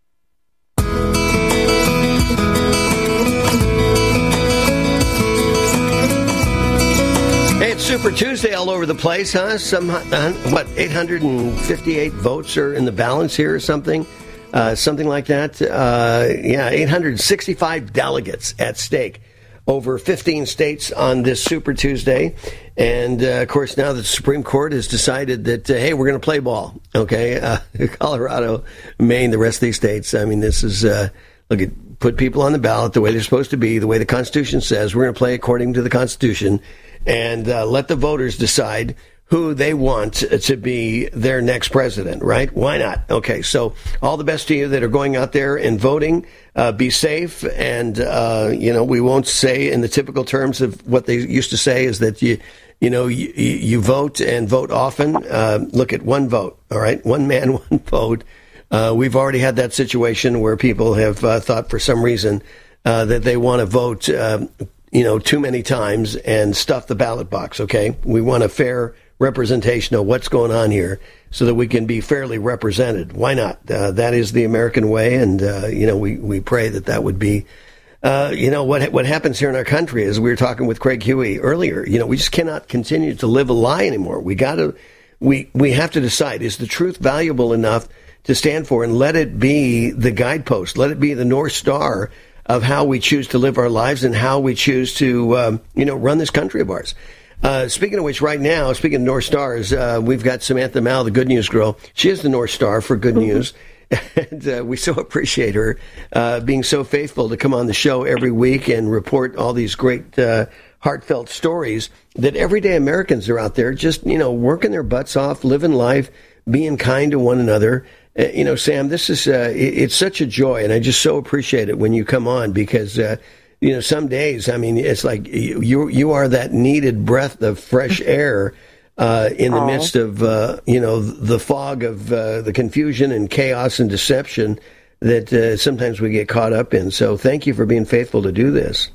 Super Tuesday all over the place, huh? Some, uh, what, eight hundred fifty-eight votes are in the balance here or something? Uh, something like that. Uh, yeah, eight hundred sixty-five delegates at stake over fifteen states on this Super Tuesday. And, uh, of course, now the Supreme Court has decided that, uh, hey, we're going to play ball, okay? Uh, Colorado, Maine, the rest of these states. I mean, this is, uh, look, at put people on the ballot the way they're supposed to be, the way the Constitution says. We're going to play according to the Constitution. And uh, let the voters decide who they want to be their next president, right? Why not? Okay, so all the best to you that are going out there and voting. Uh, be safe, and, uh, you know, we won't say in the typical terms of what they used to say is that you, you know, you, you vote and vote often. Uh, look at one vote, all right? One man, one vote. Uh, we've already had that situation where people have uh, thought for some reason uh, that they want to vote uh, you know, too many times and stuff the ballot box, okay? We want a fair representation of what's going on here so that we can be fairly represented. Why not? Uh, that is the American way, and, uh, you know, we, we pray that that would be, uh, you know, what what happens here in our country, as we were talking with Craig Huey earlier, you know, we just cannot continue to live a lie anymore. We got to, we, we have to decide, is the truth valuable enough to stand for, and let it be the guidepost, let it be the North Star of how we choose to live our lives and how we choose to, um, you know, run this country of ours. Uh, speaking of which, right now, speaking of North Stars, uh, we've got Samantha Mal, the Good News Girl. She is the North Star for good news. And uh, we so appreciate her uh, being so faithful to come on the show every week and report all these great, uh, heartfelt stories that everyday Americans are out there just, you know, working their butts off, living life, being kind to one another. Uh, you know, Sam, this is, uh, it, it's such a joy, and I just so appreciate it when you come on because, uh, you know, some days, I mean, it's like you you are that needed breath of fresh air uh, in the Aww. midst of, uh, you know, the fog of uh, the confusion and chaos and deception that uh, sometimes we get caught up in. So thank you for being faithful to do this.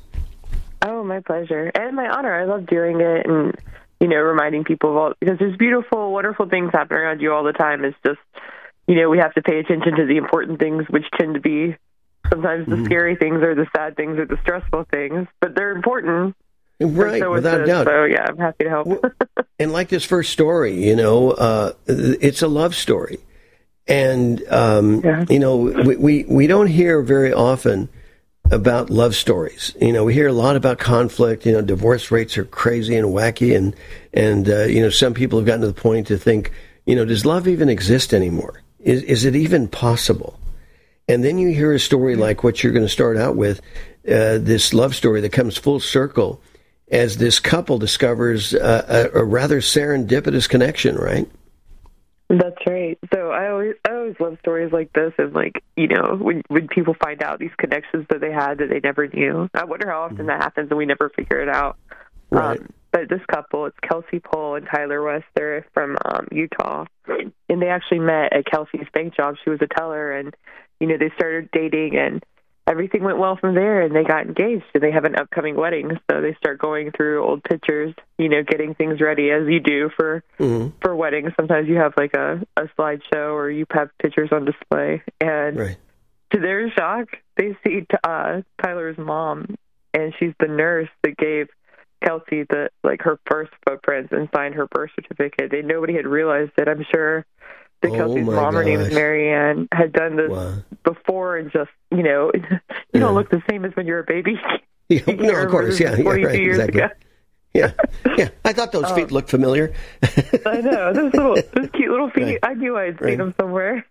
Oh, my pleasure. And my honor. I love doing it and, you know, reminding people of all, because there's beautiful, wonderful things happening around you all the time. It's just, you know, we have to pay attention to the important things, which tend to be sometimes the mm-hmm. scary things or the sad things or the stressful things, but they're important. Right, so without a doubt. So, yeah, I'm happy to help. And like this first story, you know, uh, it's a love story. And, um, yeah. you know, we, we, we don't hear very often about love stories. You know, we hear a lot about conflict. You know, divorce rates are crazy and wacky. And, and uh, you know, some people have gotten to the point to think, you know, does love even exist anymore? Is, is it even possible? And then you hear a story like what you're going to start out with, uh, this love story that comes full circle as this couple discovers uh, a, a rather serendipitous connection, right? That's right. So I always, I always love stories like this, and like, you know, when when people find out these connections that they had that they never knew. I wonder how often mm-hmm. that happens, and we never figure it out. Right. Um, but this couple, it's Kelsey Pohl and Tyler West. They're from um, Utah, and they actually met at Kelsey's bank job. She was a teller, and you know, they started dating, and everything went well from there, and they got engaged, and they have an upcoming wedding. So they start going through old pictures, you know, getting things ready as you do for mm-hmm. for weddings. Sometimes you have like a, a slideshow, or you have pictures on display. And right. to their shock, they see uh, Tyler's mom, and she's the nurse that gave Kelsey the like her first footprints and signed her birth certificate. And nobody had realized it. I'm sure that oh Kelsey's mom, her name is Marianne, had done this wow. before, and just, you know, you yeah. don't look the same as when you're a baby. Yeah, no, of course, yeah, yeah, right, years exactly. ago. Yeah, yeah. I thought those feet um, looked familiar. I know, those little, those cute little feet. Right. I knew I'd right. seen them somewhere.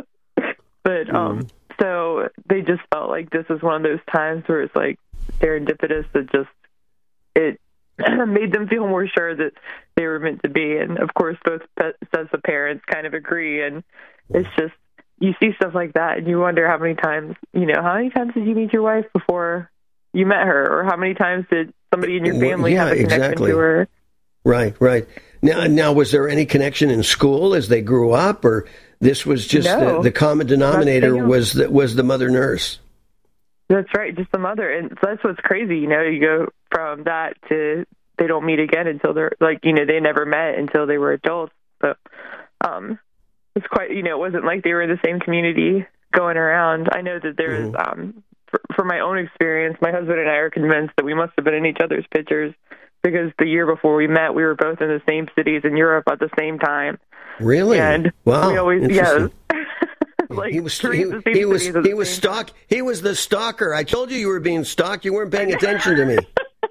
But um, mm. so they just felt like this was one of those times where it's like serendipitous that just it made them feel more sure that they were meant to be. And of course, both sets of parents kind of agree. And it's just, you see stuff like that, and you wonder how many times, you know, how many times did you meet your wife before you met her, or how many times did somebody in your family yeah, have a connection exactly. to her? Right, right. Now, now, was there any connection in school as they grew up, or this was just no, the, the common denominator was the, was the mother nurse? That's right, just the mother. And so that's what's crazy, you know, you go from that to they don't meet again until they're, like, you know, they never met until they were adults. So um, it's quite, you know, it wasn't like they were in the same community going around. I know that there was, mm-hmm. um, for, for my own experience, my husband and I are convinced that we must have been in each other's pictures, because the year before we met, we were both in the same cities in Europe at the same time. Really? And wow. we always, yes. Like he was he, he was he was stalk he was the stalker. I told you you were being stalked. You weren't paying attention to me.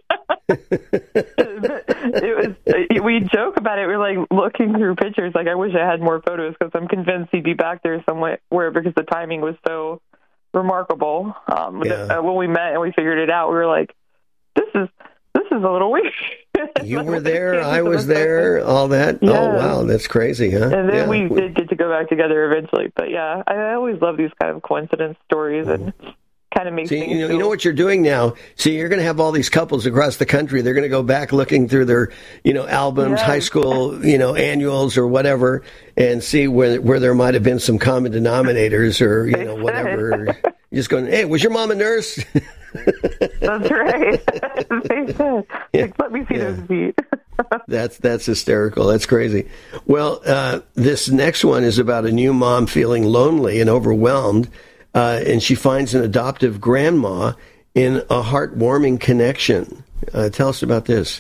It was. We joke about it. We're like looking through pictures. Like, I wish I had more photos, because I'm convinced he'd be back there somewhere. Where because the timing was so remarkable. Um, yeah. the, uh, when we met and we figured it out, we were like, "This is this is a little weird." You were there. I was there. All that. Yeah. Oh wow, that's crazy, huh? And then yeah. we did get to go back together eventually. But yeah, I always love these kind of coincidence stories, and kind of makes See, things you know, feel... you know what you're doing now? See, you're going to have all these couples across the country. They're going to go back looking through their, you know, albums, yeah. high school, you know, annuals or whatever, and see where where there might have been some common denominators or, you know, whatever. You're just going, hey, was your mom a nurse? That's right. They said, Yeah. like, let me see Yeah. those feet. That's that's hysterical. That's crazy. Well, uh, this next one is about a new mom feeling lonely and overwhelmed, uh, and she finds an adoptive grandma in a heartwarming connection. Uh, tell us about this.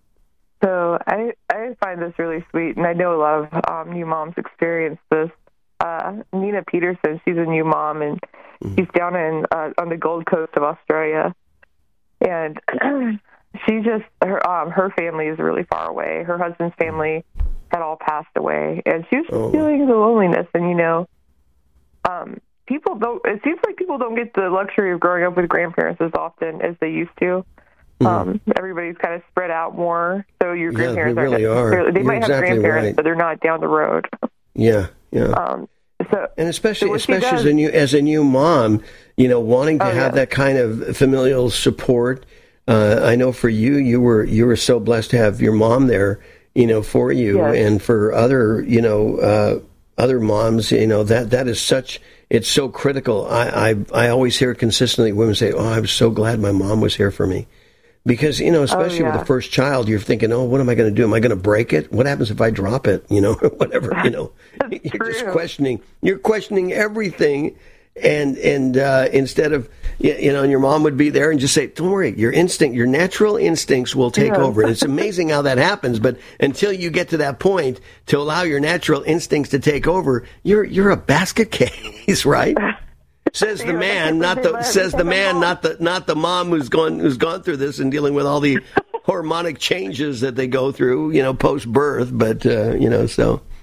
So I, I find this really sweet, and I know a lot of um, new moms experience this. Uh, Nina Peterson, she's a new mom, and mm-hmm. she's down in uh, on the Gold Coast of Australia, and she just her um, her family is really far away. Her husband's family had all passed away, and she was oh. feeling the loneliness. And you know, um, people don't. It seems like people don't get the luxury of growing up with grandparents as often as they used to. Mm-hmm. Um, everybody's kind of spread out more, so your grandparents yeah, they really aren't necessarily. are. They You're might have exactly grandparents, right. but they're not down the road. Yeah, yeah. Um, so, and especially, so especially does, as a new as a new mom, you know, wanting to oh, have yeah. that kind of familial support. Uh, I know for you, you were you were so blessed to have your mom there, you know, for you, yes. and for other, you know, uh, other moms, you know, that that is such. It's so critical. I, I I always hear consistently women say, "Oh, I'm so glad my mom was here for me." Because, you know, especially oh, yeah. with the first child, you're thinking, oh, what am I going to do? Am I going to break it? What happens if I drop it? You know, whatever, you know, you're true. just questioning, you're questioning everything. And, and, uh, instead of, you know, and your mom would be there and just say, don't worry, your instinct, your natural instincts will take yeah. over. And it's amazing how that happens. But until you get to that point to allow your natural instincts to take over, you're, you're a basket case, right? Says the man, not the says the man, not the not the mom who's gone who's gone through this and dealing with all the hormonic changes that they go through, you know, post birth. But uh, you know, so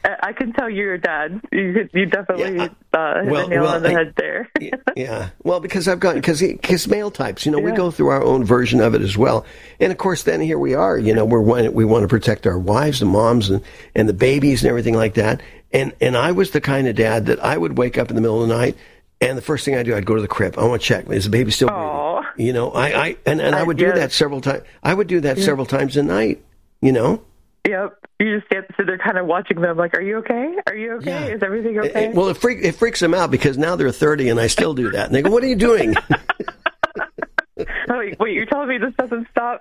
I can tell you're a dad. You, you definitely Yeah. uh, hit Well- the nail well, on the I- head there. Yeah, well, because I've got because because male types, you know, we Yeah. go through our own version of it as well, and of course, then here we are, you know, we're one- we want to protect our wives, the moms, and and the babies and everything like that, and and I was the kind of dad that I would wake up in the middle of the night, and the first thing I do, I'd go to the crib. I want to check, is the baby still breathing? You know, I, I and, and I would do guess. that several times. I would do that Yeah. several times a night. You know. Yep. You just stand, so they're kind of watching them like, are you okay? Are you okay? Is everything It- okay? it- well, it, freak, it freaks them out because now they're thirty and I still do that. And they go, what are you doing? I'm like, wait, you're telling me this doesn't stop?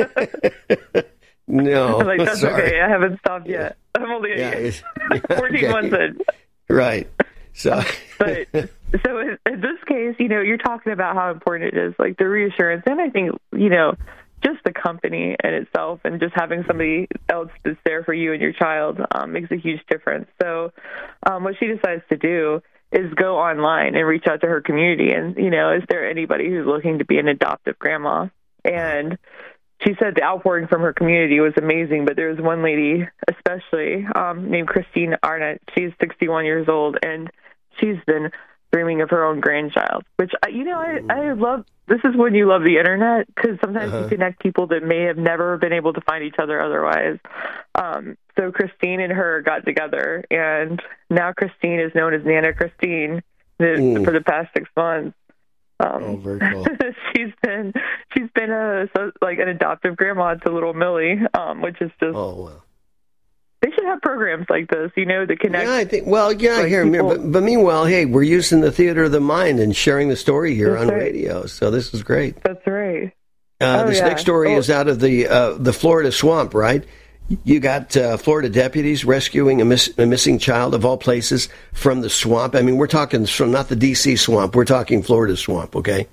No. I'm like, that's sorry. okay. I haven't stopped yet. I'm only Yeah, it's- fourteen okay. months in. Right. So, But so in, in this case, you know, you're talking about how important it is, like the reassurance. And I think, you know, just the company in itself and just having somebody else that's there for you and your child um, makes a huge difference. So um, what she decides to do is go online and reach out to her community. And, you know, is there anybody who's looking to be an adoptive grandma? And she said the outpouring from her community was amazing, but there was one lady especially um, named Christine Arnott. She's sixty-one years old, and she's been dreaming of her own grandchild, which, you know, I, I love. This is when you love the internet, because sometimes Uh-huh. you connect people that may have never been able to find each other otherwise. Um, so Christine and her got together, and now Christine is known as Nana Christine the, Mm. for the past six months. Um, Oh, very cool. she's been she's been a so, like an adoptive grandma to little Millie, um, which is just. Oh wow. They should have programs like this, you know, that connect. Yeah, I think. Well, yeah, like, here, people- but, but meanwhile, hey, we're using the theater of the mind and sharing the story here That's on right. radio. So this is great. That's right. Uh, Oh, this yeah. next story Oh. is out of the uh, the Florida swamp, right? You got uh, Florida deputies rescuing a, miss, a missing child of all places from the swamp. I mean, we're talking from not the D C swamp. We're talking Florida swamp, okay?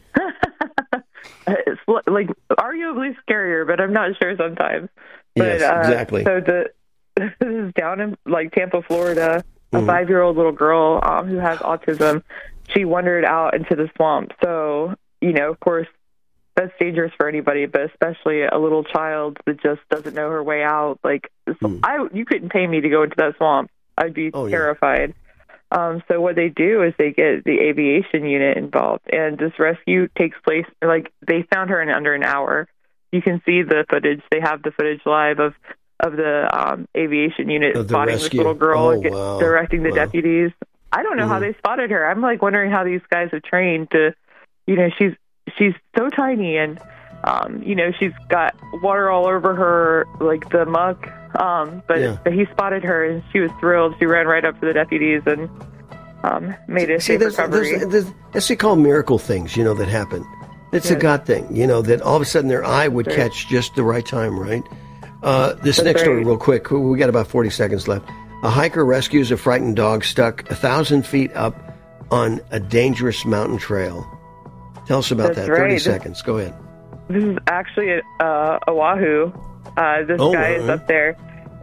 It's li- like arguably scarier, but I'm not sure sometimes. But, Yes, uh, exactly. So the this is down in like Tampa, Florida. A Mhm. five-year-old little girl um, who has autism. She wandered out into the swamp. So you know, of course, that's dangerous for anybody, but especially a little child that just doesn't know her way out. Like Mm. I, you couldn't pay me to go into that swamp. I'd be Oh, yeah. terrified. Um, so what they do is they get the aviation unit involved, and this rescue takes place. Like they found her in under an hour. You can see the footage. They have the footage live of of the um, aviation unit Of the spotting this rescue. little girl Oh, and get, wow. directing the Wow. deputies. I don't know how Mhm. they spotted her. I'm like wondering how these guys are trained to, you know, she's she's so tiny and, um, you know, she's got water all over her, like the muck. Um, but, Yeah. but he spotted her and she was thrilled. She ran right up to the deputies and um, made a See, safe there's, recovery. there's, there's, that's what you call miracle things, you know, that happen. It's a Yes. God thing, you know, that all of a sudden their eye would That's right. catch just the right time, right? Uh, this That's next story, right. real quick. We got about forty seconds left. A hiker rescues a frightened dog stuck a thousand feet up on a dangerous mountain trail. Tell us about That's that. Thirty right. This- seconds. Go ahead. This is actually at uh, Oahu. Uh, this Oh, guy is wow. up there.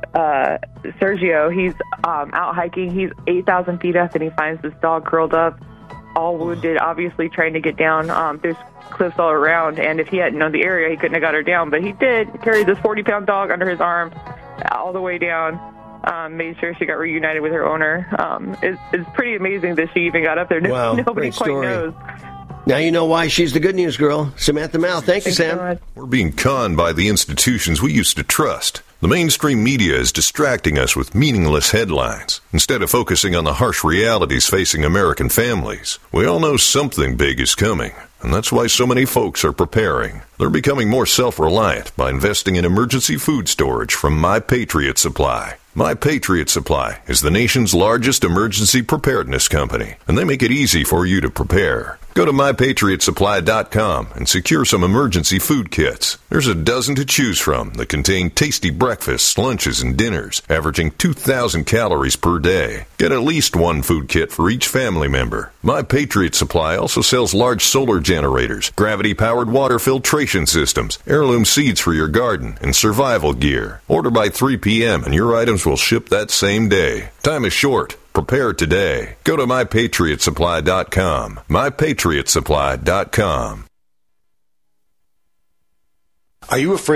Uh, Sergio, he's um, out hiking. He's eight thousand feet up, and he finds this dog curled up, all wounded, obviously trying to get down. Um, there's cliffs all around, and if he hadn't known the area, he couldn't have got her down. But he did. Carried this forty-pound dog under his arm all the way down. Um, made sure she got reunited with her owner. Um, it's, it's pretty amazing that she even got up there. No- Wow, Nobody great quite story. knows. Now you know why she's the good news girl. Samantha Mouth. Thank you, Thanks so Sam. much. We're being conned by the institutions we used to trust. The mainstream media is distracting us with meaningless headlines instead of focusing on the harsh realities facing American families. We all know something big is coming, and that's why so many folks are preparing. They're becoming more self-reliant by investing in emergency food storage from My Patriot Supply. My Patriot Supply is the nation's largest emergency preparedness company, and they make it easy for you to prepare. Go to my patriot supply dot com and secure some emergency food kits. There's a dozen to choose from that contain tasty breakfasts, lunches, and dinners, averaging two thousand calories per day. Get at least one food kit for each family member. My Patriot Supply also sells large solar generators, gravity-powered water filtration systems, heirloom seeds for your garden, and survival gear. Order by three p.m. and your items will ship that same day. Time is short. Prepare today. Go to my patriot supply dot com. my patriot supply dot com. Are you afraid